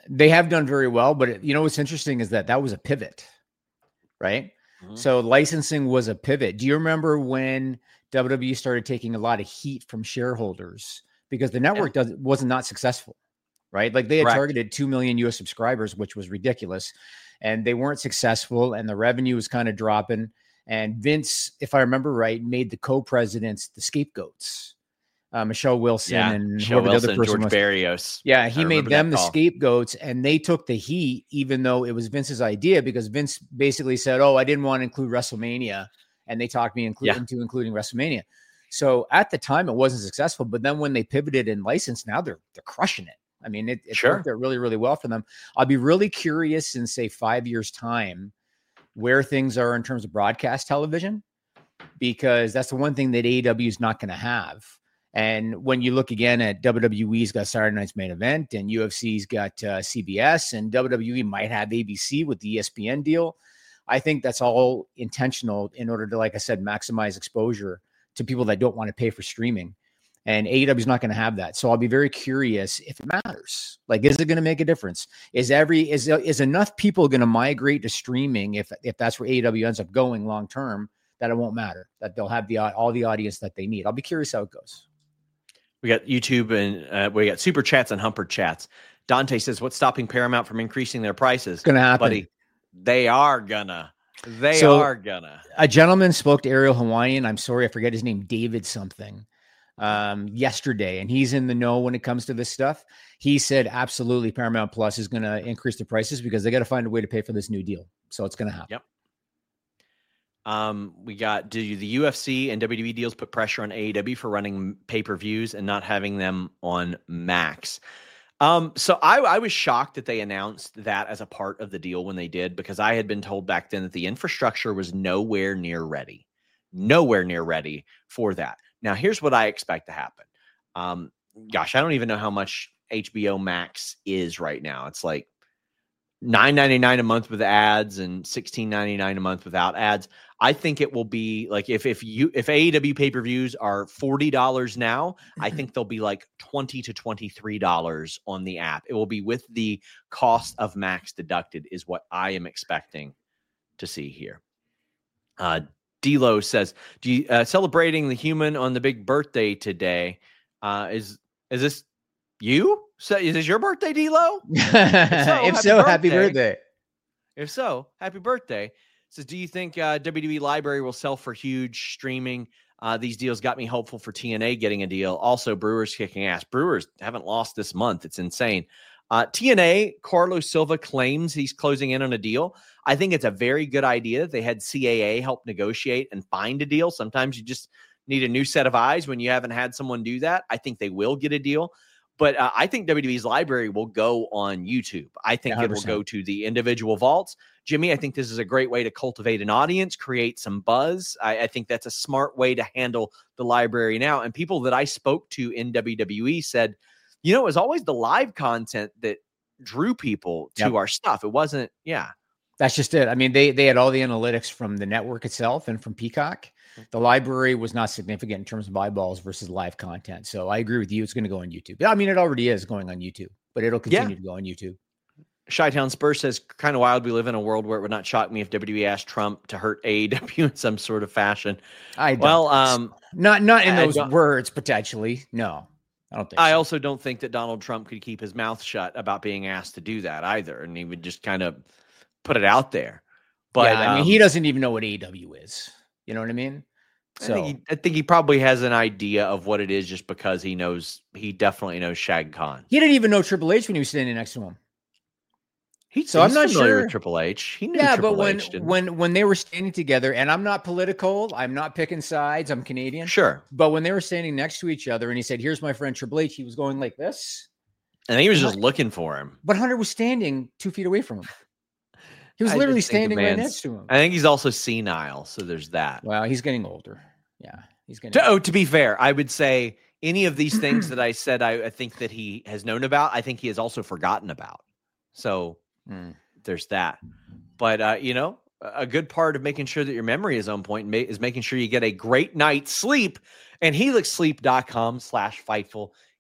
They have done very well, but what's interesting is that was a pivot, right? Mhm. So licensing was a pivot. Do you remember when WWE started taking a lot of heat from shareholders because the network was not successful, right? Like they had Correct. targeted 2 million US subscribers, which was ridiculous, and they weren't successful, and the revenue was kind of dropping. And Vince, if I remember right, made the co-presidents the scapegoats. Michelle Wilson and Michelle whoever Wilson, the other person George was. Barrios. Yeah, he made them the call. scapegoats, and they took the heat, even though it was Vince's idea, because Vince basically said, "Oh, I didn't want to include WrestleMania," and they talked me into including WrestleMania. So at the time, it wasn't successful, but then when they pivoted and licensed, now they're crushing it. I mean, it worked out really, really well for them. I'll be really curious in, say, 5 years' time where things are in terms of broadcast television, because that's the one thing that AEW is not going to have. And when you look again at WWE's got Saturday Night's Main Event, and UFC's got CBS, and WWE might have ABC with the ESPN deal, I think that's all intentional in order to, like I said, maximize exposure to people that don't want to pay for streaming. And AEW is not going to have that. So I'll be very curious if it matters. Like, is it going to make a difference? Is enough people going to migrate to streaming if that's where AEW ends up going long term, that it won't matter, that they'll have all the audience that they need? I'll be curious how it goes. We got YouTube and we got super chats and humper chats. Dante says, "What's stopping Paramount from increasing their prices?" It's going to happen, buddy. They are gonna. A gentleman spoke to Ariel Hawaiian. I'm sorry, I forget his name. David something. Yesterday, and he's in the know when it comes to this stuff. He said absolutely Paramount Plus is going to increase the prices because they got to find a way to pay for this new deal. So it's going to happen. Yep. We got, do the UFC and WWE deals put pressure on AEW for running pay-per-views and not having them on Max? So I was shocked that they announced that as a part of the deal when they did, because I had been told back then that the infrastructure was nowhere near ready for that. Now, here's what I expect to happen. I don't even know how much HBO Max is right now. It's like $9.99 a month with ads and $16.99 a month without ads. I think it will be like if AEW pay-per-views are $40 now, I think they'll be like $20 to $23 on the app. It will be with the cost of Max deducted, is what I am expecting to see here. D-Lo says, "Do you celebrating the human on the big birthday today? Is this you? So is this your birthday, D-Lo? If so, happy birthday. If so, happy birthday." Says, "Do you think WWE Library will sell for huge streaming? These deals got me hopeful for TNA getting a deal. Also, Brewers kicking ass. Brewers haven't lost this month. It's insane." TNA, Carlos Silva claims he's closing in on a deal. I think it's a very good idea. They had CAA help negotiate and find a deal. Sometimes you just need a new set of eyes when you haven't had someone do that. I think they will get a deal. But I think WWE's Library will go on YouTube. I think 100%. It will go to the individual vaults. Jimmy, I think this is a great way to cultivate an audience, create some buzz. I think that's a smart way to handle the library now. And people that I spoke to in WWE said, it was always the live content that drew people to our stuff. It wasn't, That's just it. I mean, they had all the analytics from the network itself and from Peacock. The library was not significant in terms of eyeballs versus live content. So I agree with you. It's going to go on YouTube. I mean, it already is going on YouTube, but it'll continue to go on YouTube. Chi-Town Spurs says, "Kind of wild. We live in a world where it would not shock me if WWE asked Trump to hurt AEW in some sort of fashion." Not in those words, potentially. No, I don't think I so. also don't think that Donald Trump could keep his mouth shut about being asked to do that either. And he would just kind of put it out there. But I mean, he doesn't even know what AEW is. You know what I mean? So I think he probably has an idea of what it is just because he definitely knows Shag Khan. He didn't even know Triple H when he was standing next to him. So I'm not familiar with Triple H. He knew Triple H. But when they were standing together, and I'm not political, I'm not picking sides, I'm Canadian. Sure. But when they were standing next to each other and he said, "Here's my friend Triple H," he was going like this. And he was just looking for him. But Hunter was standing 2 feet away from him. He was literally standing right next to him. I think he's also senile, so there's that. Well, he's getting older. Yeah, he's getting to be fair, I would say any of these things that I said I think that he has known about, I think he has also forgotten about. So there's that. But, a good part of making sure that your memory is on point is making sure you get a great night's sleep. And HelixSleep.com/Fightful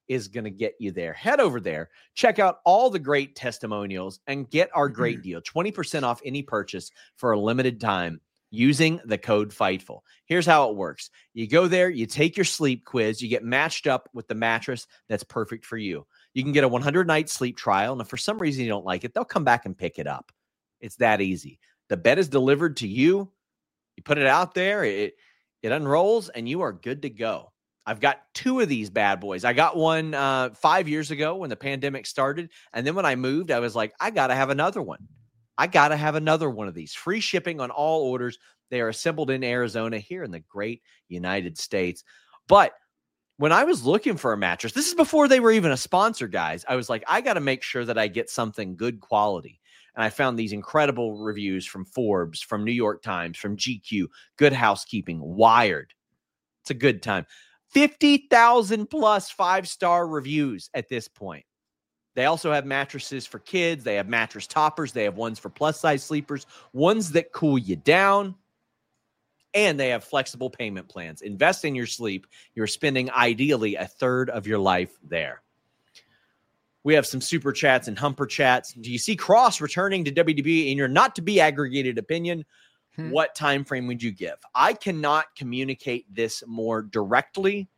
is going to get you there. Head over there, check out all the great testimonials, and get our great deal. 20% off any purchase for a limited time using the code FIGHTFUL. Here's how it works. You go there, you take your sleep quiz, you get matched up with the mattress that's perfect for you. You can get a 100-night sleep trial, and if for some reason you don't like it, they'll come back and pick it up. It's that easy. The bed is delivered to you. You put it out there, it unrolls, and you are good to go. I've got 2 of these bad boys. I got one 5 years ago when the pandemic started. And then when I moved, I was like, I got to have another one. I got to have another one of these. Free shipping on all orders. They are assembled in Arizona here in the great United States. But when I was looking for a mattress, this is before they were even a sponsor, guys. I was like, I got to make sure that I get something good quality. And I found these incredible reviews from Forbes, from New York Times, from GQ, Good Housekeeping, Wired. It's a good time. 50,000 plus 5-star reviews at this point. They also have mattresses for kids. They have mattress toppers. They have ones for plus size sleepers, ones that cool you down. And they have flexible payment plans. Invest in your sleep. You're spending ideally a third of your life there. We have some super chats and humper chats. Do you see Cross returning to WWE in your not to be aggregated opinion? What time frame would you give? I cannot communicate this more directly.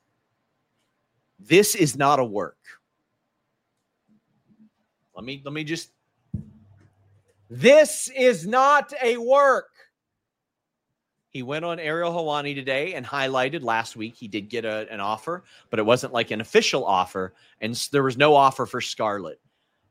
This is not a work. Let me just. This is not a work. He went on Ariel Helwani today and highlighted last week he did get an offer, but it wasn't like an official offer, and there was no offer for Scarlett.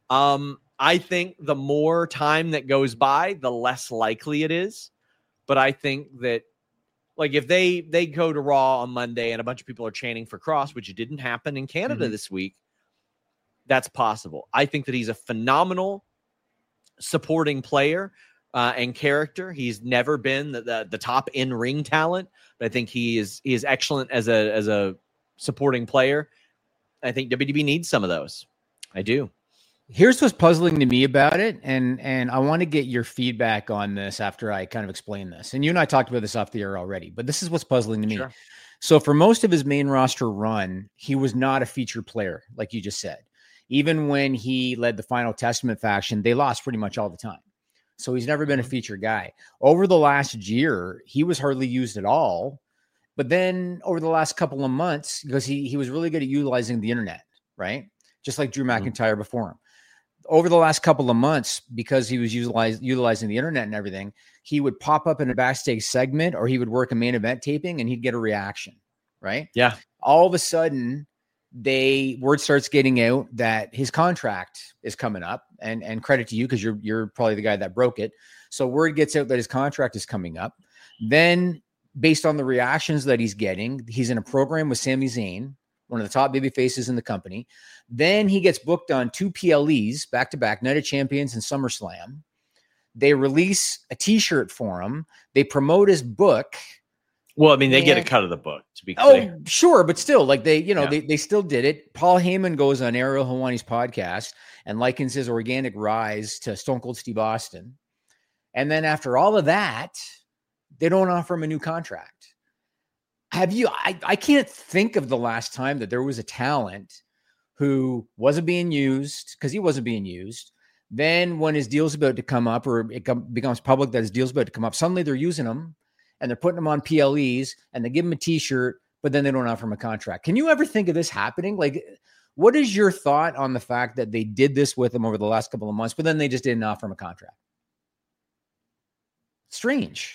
I think the more time that goes by, the less likely it is. But I think that, like, if they go to Raw on Monday and a bunch of people are chanting for Cross, which didn't happen in Canada this week, that's possible. I think that he's a phenomenal supporting player and character. He's never been the top in-ring talent, but I think he is excellent as a supporting player. I think WWE needs some of those. I do. Here's what's puzzling to me about it, and I want to get your feedback on this after I kind of explain this. And you and I talked about this off the air already, but this is what's puzzling to me. Sure. So for most of his main roster run, he was not a featured player, like you just said. Even when he led the Final Testament faction, they lost pretty much all the time. So he's never been a featured guy. Over the last year, he was hardly used at all. But then over the last couple of months, because he was really good at utilizing the internet, right? Just like Drew McIntyre before him. Over the last couple of months, because he was utilizing the internet and everything, he would pop up in a backstage segment or he would work a main event taping and he'd get a reaction, right? Yeah. All of a sudden, word starts getting out that his contract is coming up, and credit to you because you're probably the guy that broke it. So word gets out that his contract is coming up. Then based on the reactions that he's getting, he's in a program with Sami Zayn, one of the top baby faces in the company. Then he gets booked on 2 PLEs back-to-back, Night of Champions and SummerSlam. They release a t-shirt for him. They promote his book. Well, I mean, they get a cut of the book, to be clear. Oh, sure. But still, like they still did it. Paul Heyman goes on Ariel Helwani's podcast and likens his organic rise to Stone Cold Steve Austin. And then after all of that, they don't offer him a new contract. I can't think of the last time that there was a talent who wasn't being used because he wasn't being used. Then when his deal's about to come up, or it becomes public that his deal's about to come up, suddenly they're using him and they're putting him on PLEs and they give him a t-shirt, but then they don't offer him a contract. Can you ever think of this happening? Like, what is your thought on the fact that they did this with him over the last couple of months, but then they just didn't offer him a contract? Strange.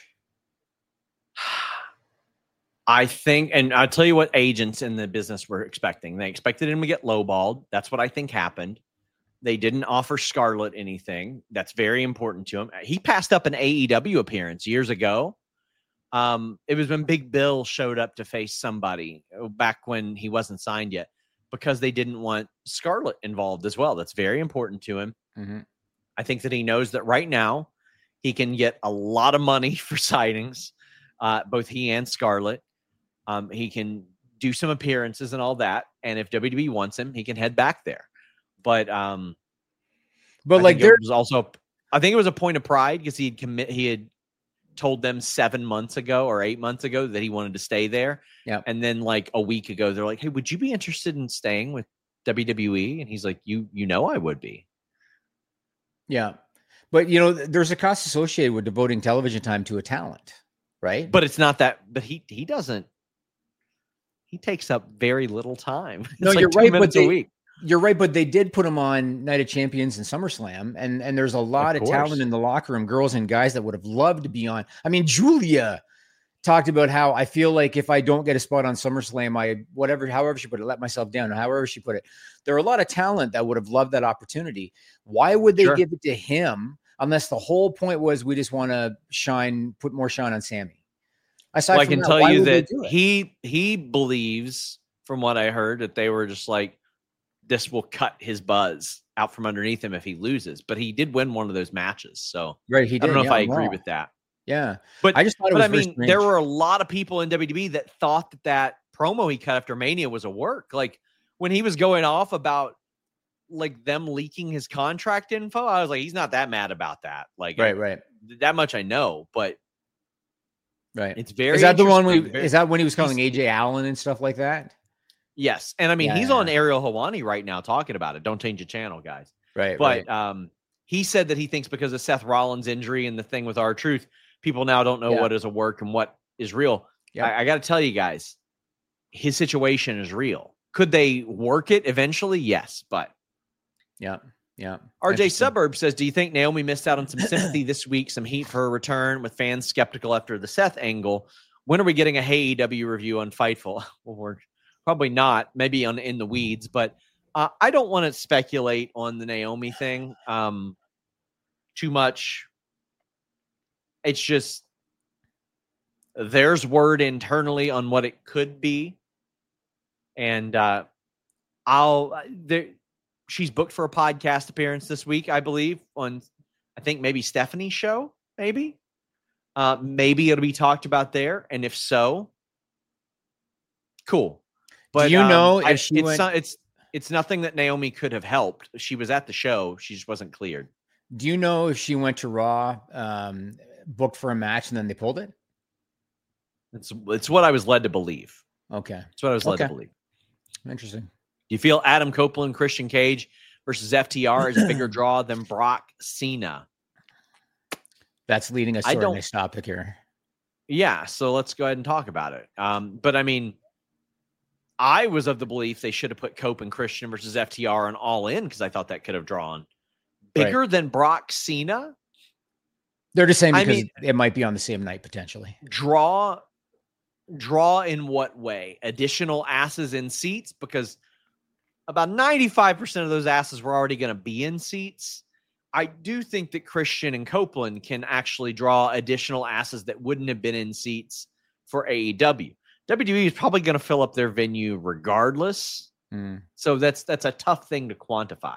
I think, and I'll tell you what agents in the business were expecting. They expected him to get lowballed. That's what I think happened. They didn't offer Scarlett anything. That's very important to him. He passed up an AEW appearance years ago. It was when Big Bill showed up to face somebody back when he wasn't signed yet, because they didn't want Scarlett involved as well. That's very important to him. Mm-hmm. I think that he knows that right now he can get a lot of money for sightings, both he and Scarlett. He can do some appearances and all that. And if WWE wants him, he can head back there. But like there was also, I think it was a point of pride because he had told them 7 months ago or 8 months ago that he wanted to stay there. Yeah. And then like a week ago, they're like, hey, would you be interested in staying with WWE? And he's like, you know, I would be. Yeah. But, you know, there's a cost associated with devoting television time to a talent, right? But it's not that, but he doesn't, he takes up very little time. It's No, like you're 2 right. But minutes a week. you're right. But they did put him on Night of Champions and SummerSlam. And there's a lot of talent in the locker room, girls and guys that would have loved to be on. I mean, Julia talked about how I feel like if I don't get a spot on SummerSlam, however she put it, let myself down, or however she put it. There are a lot of talent that would have loved that opportunity. Why would they give it to him unless the whole point was we just want to put more shine on Sammy? Well, I can tell you that he believes, from what I heard, that they were just like, this will cut his buzz out from underneath him if he loses. But he did win one of those matches. So right, he did. I don't know if I agree with that. Yeah. But I just thought it was very strange. There were a lot of people in WWE that thought that promo he cut after Mania was a work. Like when he was going off about like them leaking his contract info, I was like, he's not that mad about that. Like, right. That much I know, but right. It's very, is that the one is that when he was calling AJ Allen and stuff like that? Yes. And I mean, he's on Ariel Helwani right now talking about it. Don't change the channel, guys. Right. But, he said that he thinks because of Seth Rollins' injury and the thing with R-Truth, people now don't know what is a work and what is real. Yeah. I got to tell you guys, his situation is real. Could they work it eventually? Yes, but yeah. RJ Suburb says, do you think Naomi missed out on some sympathy this week, some heat for her return, with fans skeptical after the Seth angle? When are we getting a AEW review on Fightful? Well, we're probably not, maybe on In the Weeds, but I don't want to speculate on the Naomi thing too much. It's just there's word internally on what it could be. And she's booked for a podcast appearance this week, I believe, on I think maybe Stephanie's show, maybe. Maybe it'll be talked about there. And if so, cool. But do you know if she it's nothing that Naomi could have helped. She was at the show. She just wasn't cleared. Do you know if she went to Raw, booked for a match, and then they pulled it? It's what I was led to believe. Okay. It's what I was led to believe. Interesting. Do you feel Adam Copeland, Christian Cage versus FTR is a bigger draw than Brock Cena? That's leading us to our next topic here. Yeah, so let's go ahead and talk about it. But I mean, I was of the belief they should have put Cope and Christian versus FTR on All In because I thought that could have drawn bigger than Brock Cena. They're just saying because it might be on the same night potentially. Draw in what way? Additional asses in seats, because about 95% of those asses were already going to be in seats. I do think that Christian and Copeland can actually draw additional asses that wouldn't have been in seats for AEW. WWE is probably going to fill up their venue regardless. So that's a tough thing to quantify.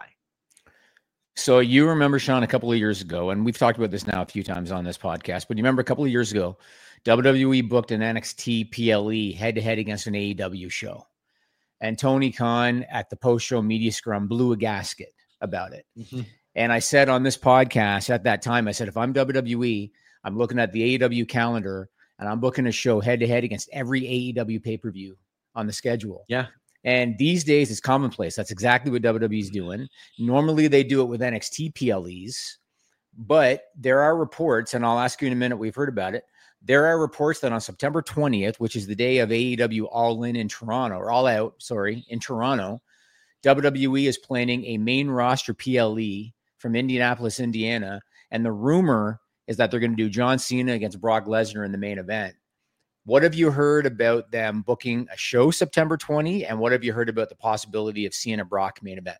So you remember, Sean, a couple of years ago, and we've talked about this now a few times on this podcast, but you remember a couple of years ago, WWE booked an NXT PLE head-to-head against an AEW show. And Tony Khan at the post-show media scrum blew a gasket about it. Mm-hmm. And I said on this podcast at that time, I said, if I'm WWE, I'm looking at the AEW calendar and I'm booking a show head-to-head against every AEW pay-per-view on the schedule. Yeah. And these days it's commonplace. That's exactly what WWE's doing. Normally they do it with NXT PLEs, but there are reports, and I'll ask you in a minute, we've heard about it. There are reports that on September 20th, which is the day of AEW All In Toronto, or All Out, in Toronto, WWE is planning a main roster PLE from Indianapolis, Indiana. And the rumor is that they're going to do John Cena against Brock Lesnar in the main event. What have you heard about them booking a show September 20? And what have you heard about the possibility of Cena Brock main event?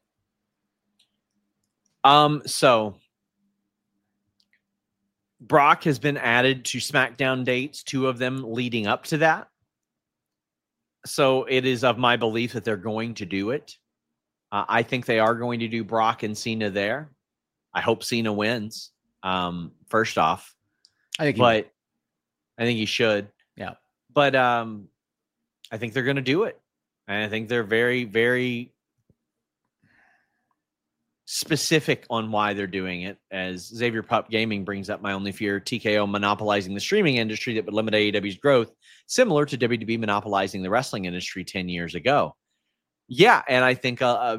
So Brock has been added to SmackDown dates, 2 of them leading up to that. So it is of my belief that they're going to do it. I think they are going to do Brock and Cena there. I hope Cena wins. First off, I think he should. Yeah. But I think they're going to do it. And I think they're very, very specific on why they're doing it. As Xavier Pup Gaming brings up, my only fear, TKO monopolizing the streaming industry that would limit AEW's growth, similar to WWE monopolizing the wrestling industry 10 years ago. Yeah, and I think, I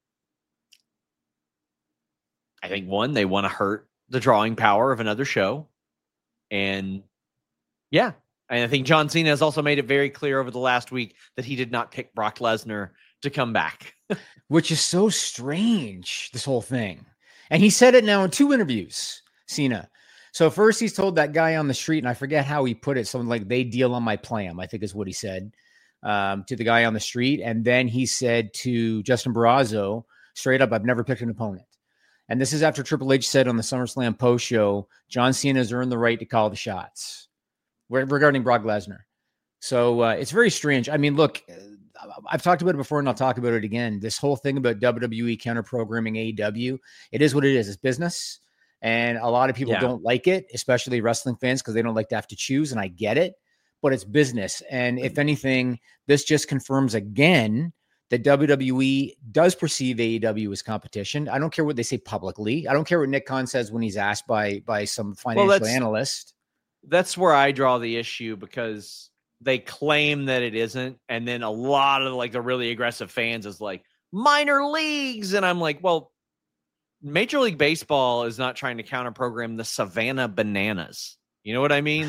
think one, they want to hurt the drawing power of another show. And yeah, and I think John Cena has also made it very clear over the last week that he did not pick Brock Lesnar to come back. Which is so strange, this whole thing. And he said it now in 2 interviews, Cena. So first he's told that guy on the street, and I forget how he put it, something like, they deal on my plan, I think is what he said to the guy on the street. And then he said to Justin Barrasso, straight up, I've never picked an opponent. And this is after Triple H said on the SummerSlam post show, John Cena has earned the right to call the shots regarding Brock Lesnar. So it's very strange. I mean, look, I've talked about it before and I'll talk about it again. This whole thing about WWE counter programming AEW, it is what it is. It's business. And a lot of people don't like it, especially wrestling fans, because they don't like to have to choose. And I get it, but it's business. And if anything, this just confirms again that WWE does perceive AEW as competition. I don't care what they say publicly. I don't care what Nick Khan says when he's asked by some financial analyst. That's where I draw the issue, because they claim that it isn't. And then a lot of the really aggressive fans is like, minor leagues. And I'm like, well, Major League Baseball is not trying to counter program the Savannah Bananas. You know what I mean?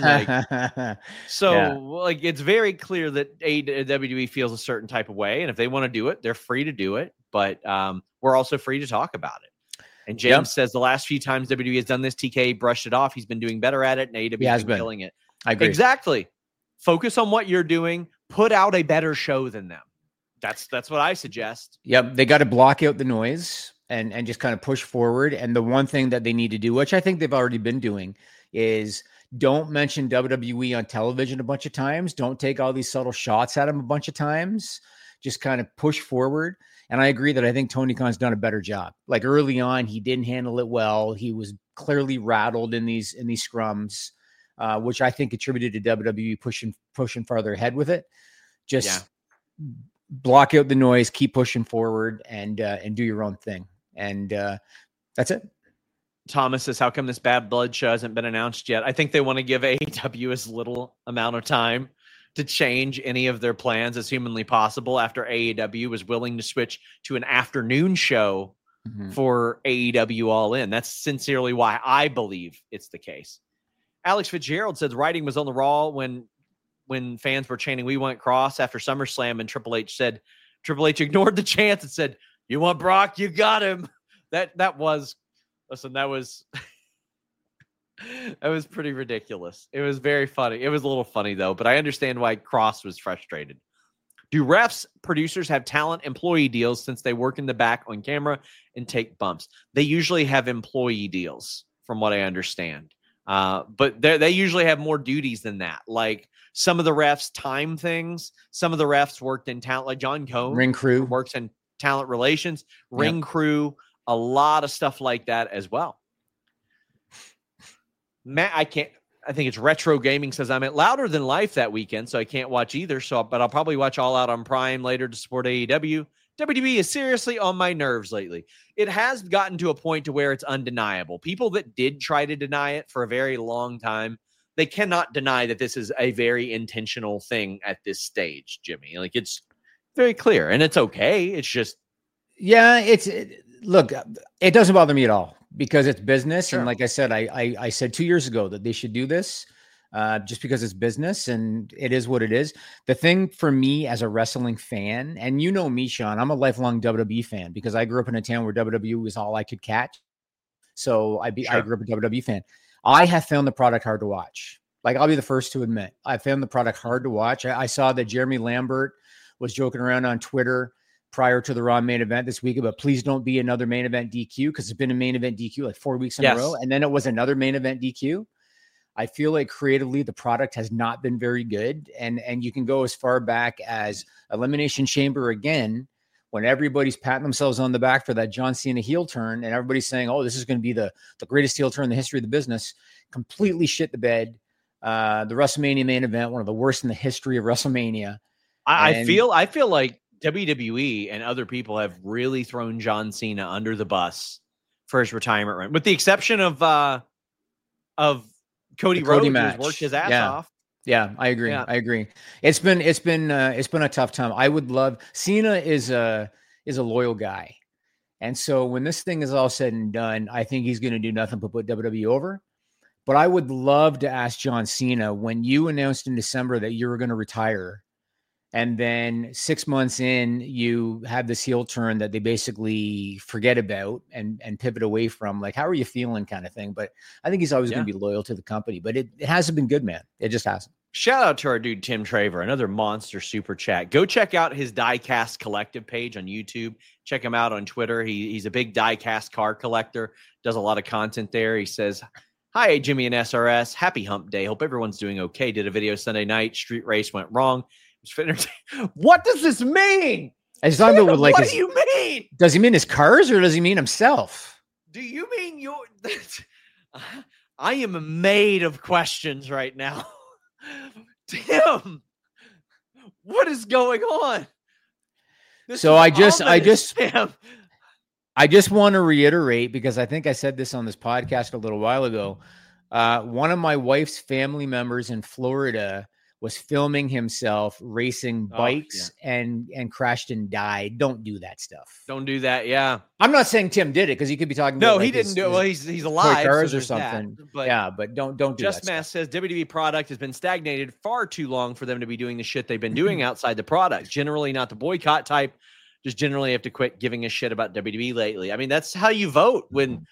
It's very clear that WWE feels a certain type of way. And if they want to do it, they're free to do it. But we're also free to talk about it. And James says the last few times WWE has done this, TK brushed it off. He's been doing better at it, and AEW has been killing it. I agree. Exactly. Focus on what you're doing. Put out a better show than them. That's what I suggest. Yep. They got to block out the noise and just kind of push forward. And the one thing that they need to do, which I think they've already been doing, is don't mention WWE on television a bunch of times. Don't take all these subtle shots at them a bunch of times. Just kind of push forward. And I agree that I think Tony Khan's done a better job. Like early on, he didn't handle it well. He was clearly rattled in these scrums, which I think attributed to WWE pushing farther ahead with it. Just block out the noise, keep pushing forward, and do your own thing. And that's it. Thomas says, how come this Bad Blood show hasn't been announced yet? I think they want to give AEW as little amount of time to change any of their plans as humanly possible after AEW was willing to switch to an afternoon show for AEW All In. That's sincerely why I believe it's the case. Alex Fitzgerald says writing was on the Raw when fans were chanting, "We want Cross" after SummerSlam, and Triple H ignored the chants and said, "You want Brock? You got him." That was that was pretty ridiculous. It was very funny. It was a little funny though, but I understand why Cross was frustrated. Do refs, producers have talent employee deals since they work in the back on camera and take bumps? They usually have employee deals from what I understand. But they usually have more duties than that. Like some of the refs time things. Some of the refs worked in talent, like John Cone. Ring crew. Works in talent relations. Ring crew. A lot of stuff like that as well. Matt, I think it's Retro Gaming says I'm at Louder Than Life that weekend, so I can't watch either. But I'll probably watch All Out on Prime later to support AEW. WWE is seriously on my nerves lately. It has gotten to a point to where it's undeniable. People that did try to deny it for a very long time, they cannot deny that this is a very intentional thing at this stage, Jimmy. Like, it's very clear, and it's okay. It's just, look, it doesn't bother me at all because it's business. Sure. And like I said, I said 2 years ago that they should do this just because it's business and it is what it is. The thing for me as a wrestling fan, and you know me, Sean, I'm a lifelong WWE fan because I grew up in a town where WWE was all I could catch. So I grew up a WWE fan. I have found the product hard to watch. Like, I'll be the first to admit, I found the product hard to watch. I saw that Jeremy Lambert was joking around on Twitter prior to the Raw main event this week about please don't be another main event DQ, because it's been a main event DQ like 4 weeks in a row. And then it was another main event DQ. I feel like creatively the product has not been very good. And you can go as far back as Elimination Chamber again, when everybody's patting themselves on the back for that John Cena heel turn and everybody's saying, oh, this is going to be the greatest heel turn in the history of the business. Completely shit the bed. The WrestleMania main event, one of the worst in the history of WrestleMania. I feel like WWE and other people have really thrown John Cena under the bus for his retirement run, with the exception of Cody Rhodes, who's worked his ass off. Yeah, I agree. Yeah. I agree. It's been a tough time. I would love Cena is a loyal guy. And so when this thing is all said and done, I think he's going to do nothing but put WWE over. But I would love to ask John Cena, when you announced in December that you were going to retire, and then 6 months in, you have this heel turn that they basically forget about and pivot away from, like, how are you feeling kind of thing. But I think he's always going to be loyal to the company. But it hasn't been good, man. It just hasn't. Shout out to our dude, Tim Traver, another monster super chat. Go check out his Diecast Collective page on YouTube. Check him out on Twitter. He's a big diecast car collector, does a lot of content there. He says, "Hi, Jimmy and SRS. Happy hump day. Hope everyone's doing okay. Did a video Sunday night. Street race went wrong. What does this mean? He's talking about what do you mean? Does he mean his cars or does he mean himself? Do you mean I am made of questions right now. Tim, what is going on? So I just want to reiterate, because I think I said this on this podcast a little while ago. One of my wife's family members in Florida was filming himself racing bikes and crashed and died. Don't do that stuff. Don't do that. Yeah. I'm not saying Tim did it, because he could be talking about he didn't do it. Well, he's alive. Cars or something. But don't do Just that. Mass says WWE product has been stagnated far too long for them to be doing the shit they've been doing outside the product. Generally not the boycott type. Just generally have to quit giving a shit about WWE lately. I mean, that's how you vote when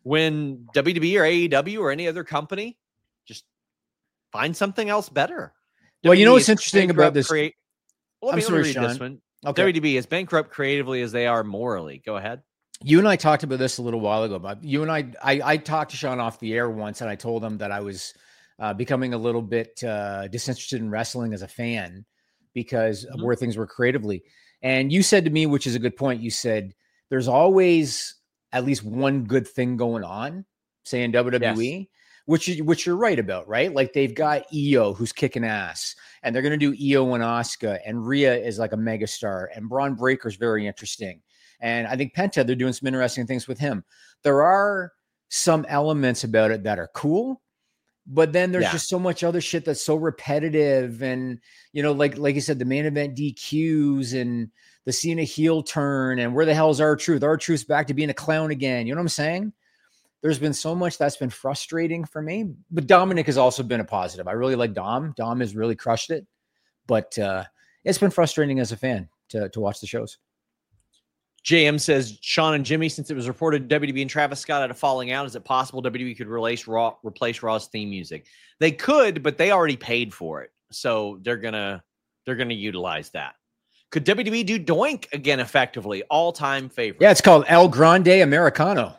WWE or AEW or any other company just find something else better. Well, you know what's interesting about this? Let me read Sean. this one. Okay. WWE is bankrupt creatively as they are morally. Go ahead. You and I talked about this a little while ago, but you and I talked to Sean off the air once, and I told him that I was becoming a little bit disinterested in wrestling as a fan because of where things were creatively. And you said to me, which is a good point, you said there's always at least one good thing going on, say in WWE. Yes. Which you're right about, right? Like they've got Io, who's kicking ass, and they're going to do Io and Asuka, and Rhea is like a megastar, and Braun Breaker's very interesting. And I think Penta, they're doing some interesting things with him. There are some elements about it that are cool, but then there's just so much other shit that's so repetitive. And, you know, like you said, the main event DQs and the Cena heel turn, and where the hell is R-Truth? R-Truth's back to being a clown again. You know what I'm saying? There's been so much that's been frustrating for me, but Dominic has also been a positive. I really like Dom. Dom has really crushed it, but it's been frustrating as a fan to watch the shows. JM says, Sean and Jimmy, since it was reported WWE and Travis Scott had a falling out, is it possible WWE could replace Raw's theme music? They could, but they already paid for it. So they're gonna utilize that. Could WWE do Doink again effectively? All-time favorite. Yeah, it's called El Grande Americano.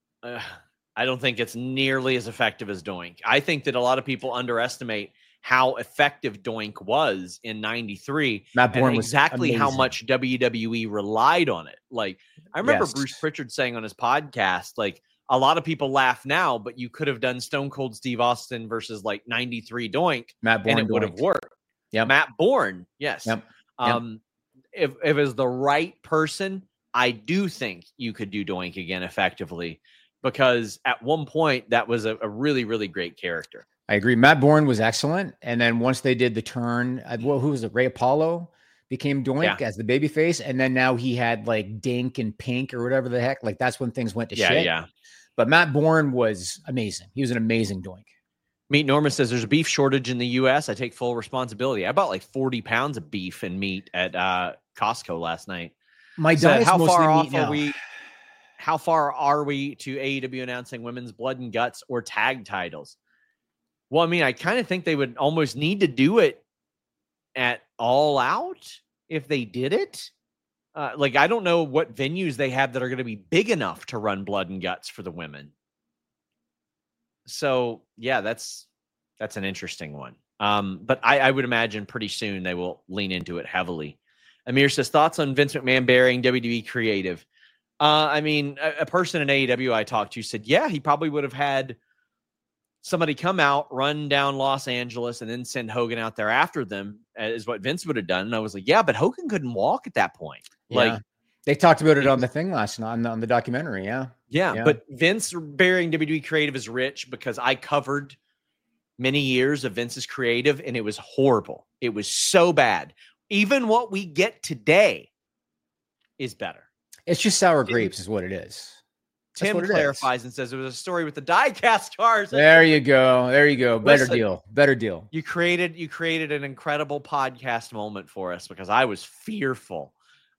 I don't think it's nearly as effective as Doink. I think that a lot of people underestimate how effective Doink was in '93. Matt Bourne was exactly amazing. How much WWE relied on it. Like, I remember Bruce Pritchard saying on his podcast, like, a lot of people laugh now, but you could have done Stone Cold Steve Austin versus like '93 Doink, Matt Bourne, and it would have worked. Yeah, Matt Bourne, yes. Yep. If it was the right person, I do think you could do Doink again effectively. Because at one point, that was a really, really great character. I agree. Matt Bourne was excellent. And then once they did the turn, who was it? Ray Apollo became Doink as the babyface. And then now he had like Dink and Pink or whatever the heck. Like that's when things went to shit. Yeah. But Matt Bourne was amazing. He was an amazing Doink. Meat Norman says there's a beef shortage in the U.S. I take full responsibility. I bought like 40 pounds of beef and meat at Costco last night. My diet's how mostly far meat off now. are we? How far are we to AEW announcing women's blood and guts or tag titles? Well, I mean, I kind of think they would almost need to do it at All Out if they did it. Like, I don't know what venues they have that are going to be big enough to run blood and guts for the women. So, yeah, that's an interesting one. But I would imagine pretty soon they will lean into it heavily. Amir says, thoughts on Vince McMahon burying WWE creative? I mean, a person in AEW I talked to said, yeah, he probably would have had somebody come out, run down Los Angeles, and then send Hogan out there after them, is what Vince would have done. And I was like, yeah, but Hogan couldn't walk at that point. Yeah. Like, they talked about it on the thing last night on the documentary. Yeah. But Vince burying WWE creative is rich, because I covered many years of Vince's creative, and it was horrible. It was so bad. Even what we get today is better. It's just sour grapes is what it is. Tim clarifies and says it was a story with the die-cast cars. There you go. Better deal. You created an incredible podcast moment for us, because I was fearful.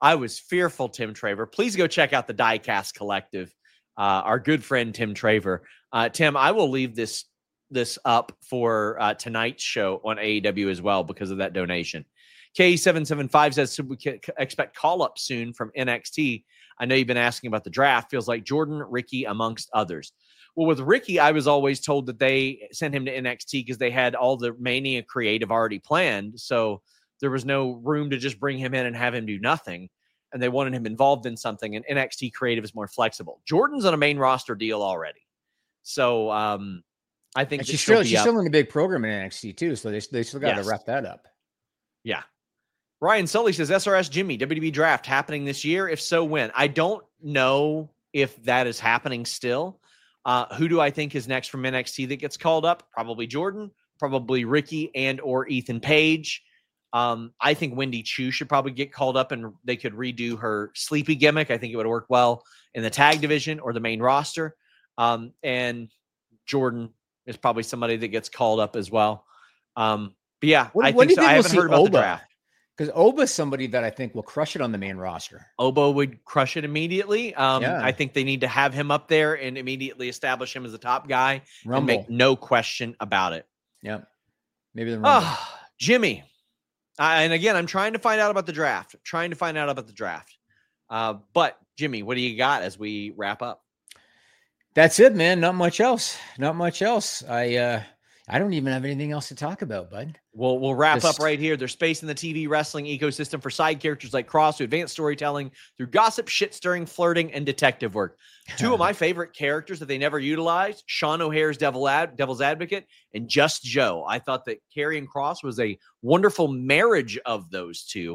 Tim Traver. Please go check out the Die-Cast Collective. Our good friend Tim Traver. Tim, I will leave this up for tonight's show on AEW as well, because of that donation. K775 says, we can expect call-up soon from NXT. I know you've been asking about the draft. Feels like Jordan, Ricky, amongst others. Well, with Ricky, I was always told that they sent him to NXT because they had all the Mania creative already planned. So there was no room to just bring him in and have him do nothing. And they wanted him involved in something. And NXT creative is more flexible. Jordan's on a main roster deal already. So I think she's still in a big program in NXT too. So they still got to wrap that up. Yeah. Ryan Sully says, SRS Jimmy, WWE draft happening this year? If so, when? I don't know if that is happening still. Who do I think is next from NXT that gets called up? Probably Jordan, probably Ricky and or Ethan Page. I think Wendy Chu should probably get called up, and they could redo her sleepy gimmick. I think it would work well in the tag division or the main roster. And Jordan is probably somebody that gets called up as well. But yeah, I haven't heard about the draft. Because Oba's somebody that I think will crush it on the main roster. Oba would crush it immediately. I think they need to have him up there and immediately establish him as the top guy and make no question about it. Yeah. Maybe the Jimmy. And again, I'm trying to find out about the draft. But Jimmy, what do you got as we wrap up? That's it, man. Not much else. I don't even have anything else to talk about, bud. We'll wrap up right here. There's space in the TV wrestling ecosystem for side characters like Cross to advance storytelling through gossip, shit-stirring, flirting, and detective work. Two of my favorite characters that they never utilized, Sean O'Hare's Devil's Advocate and Just Joe. I thought that Karrion Kross was a wonderful marriage of those two.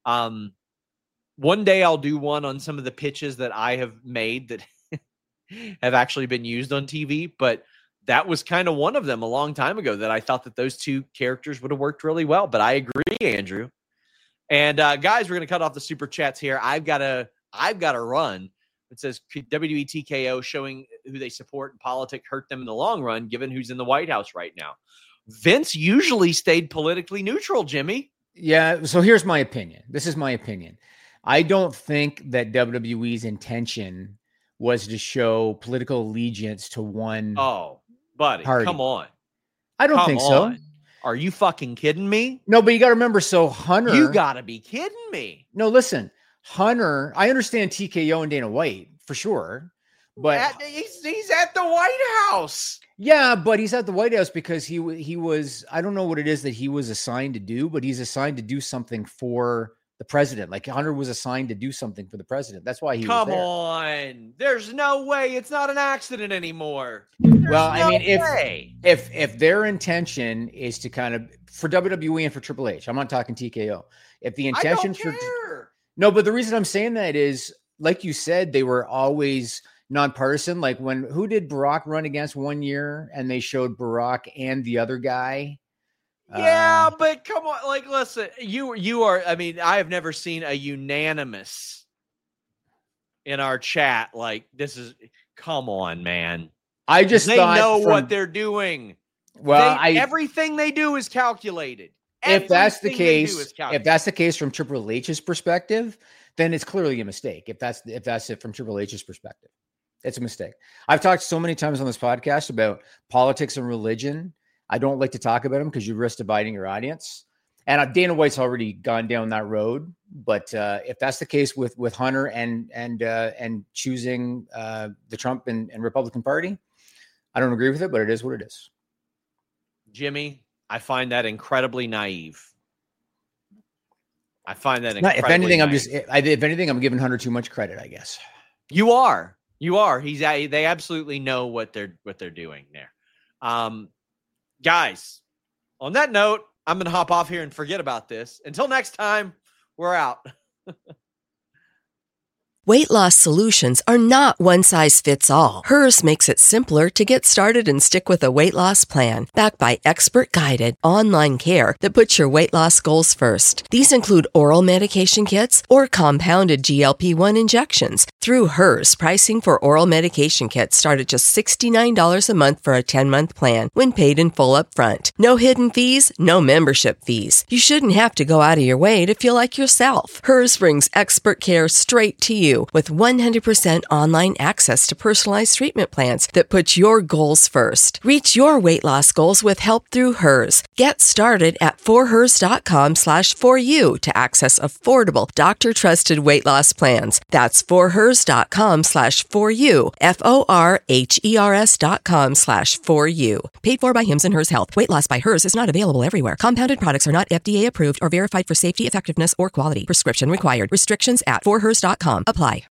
One day I'll do one on some of the pitches that I have made that have actually been used on TV, but that was kind of one of them a long time ago that I thought that those two characters would have worked really well. But I agree, Andrew. And guys, we're going to cut off the super chats here. I've got to run. It says WWE TKO showing who they support in politics hurt them in the long run, given who's in the White House right now. Vince usually stayed politically neutral, Jimmy. Yeah. So here's my opinion. This is my opinion. I don't think that WWE's intention was to show political allegiance to one. Oh, buddy, party. Come on. I don't think so. Are you fucking kidding me? No, but you got to remember, so Hunter. You got to be kidding me. No, listen, Hunter, I understand TKO and Dana White for sure, but he's at the White House. Yeah, but he's at the White House because he was, I don't know what it is that he was assigned to do, but he's assigned to do something for the president. Like Hunter was assigned to do something for the president. That's why he was there. Come on. There's no way. It's not an accident anymore. I mean, if their intention is to kind of, for WWE and for Triple H, I'm not talking TKO. If the intention no, but the reason I'm saying that is, like you said, they were always nonpartisan. Like who did Barack run against one year and they showed Barack and the other guy? Yeah, but come on, like, listen, you are, I mean, I have never seen a unanimous in our chat. Like, come on, man. I just they know what they're doing. Well, everything they do is calculated. If that's the case from Triple H's perspective, then it's clearly a mistake. If that's it from Triple H's perspective, it's a mistake. I've talked so many times on this podcast about politics and religion. I don't like to talk about them because you risk dividing your audience. And Dana White's already gone down that road. But if that's the case with Hunter and choosing the Trump and Republican Party, I don't agree with it, but it is what it is. Jimmy, I find that incredibly naive. If anything, I'm giving Hunter too much credit, I guess. You are. They absolutely know what they're doing there. Guys, on that note, I'm going to hop off here and forget about this. Until next time, we're out. Weight loss solutions are not one size fits all. Hers makes it simpler to get started and stick with a weight loss plan, backed by expert-guided online care that puts your weight loss goals first. These include oral medication kits or compounded GLP-1 injections. Through Hers, pricing for oral medication kits start at just $69 a month for a 10-month plan when paid in full upfront. No hidden fees, no membership fees. You shouldn't have to go out of your way to feel like yourself. Hers brings expert care straight to you with 100% online access to personalized treatment plans that put your goals first. Reach your weight loss goals with help through Hers. Get started at forhers.com/4u to access affordable, doctor-trusted weight loss plans. That's forhers.com/4u, forhers.com/4u. Paid for by Hims and Hers Health. Weight loss by Hers is not available everywhere. Compounded products are not FDA approved or verified for safety, effectiveness, or quality. Prescription required. Restrictions at forhers.com apply.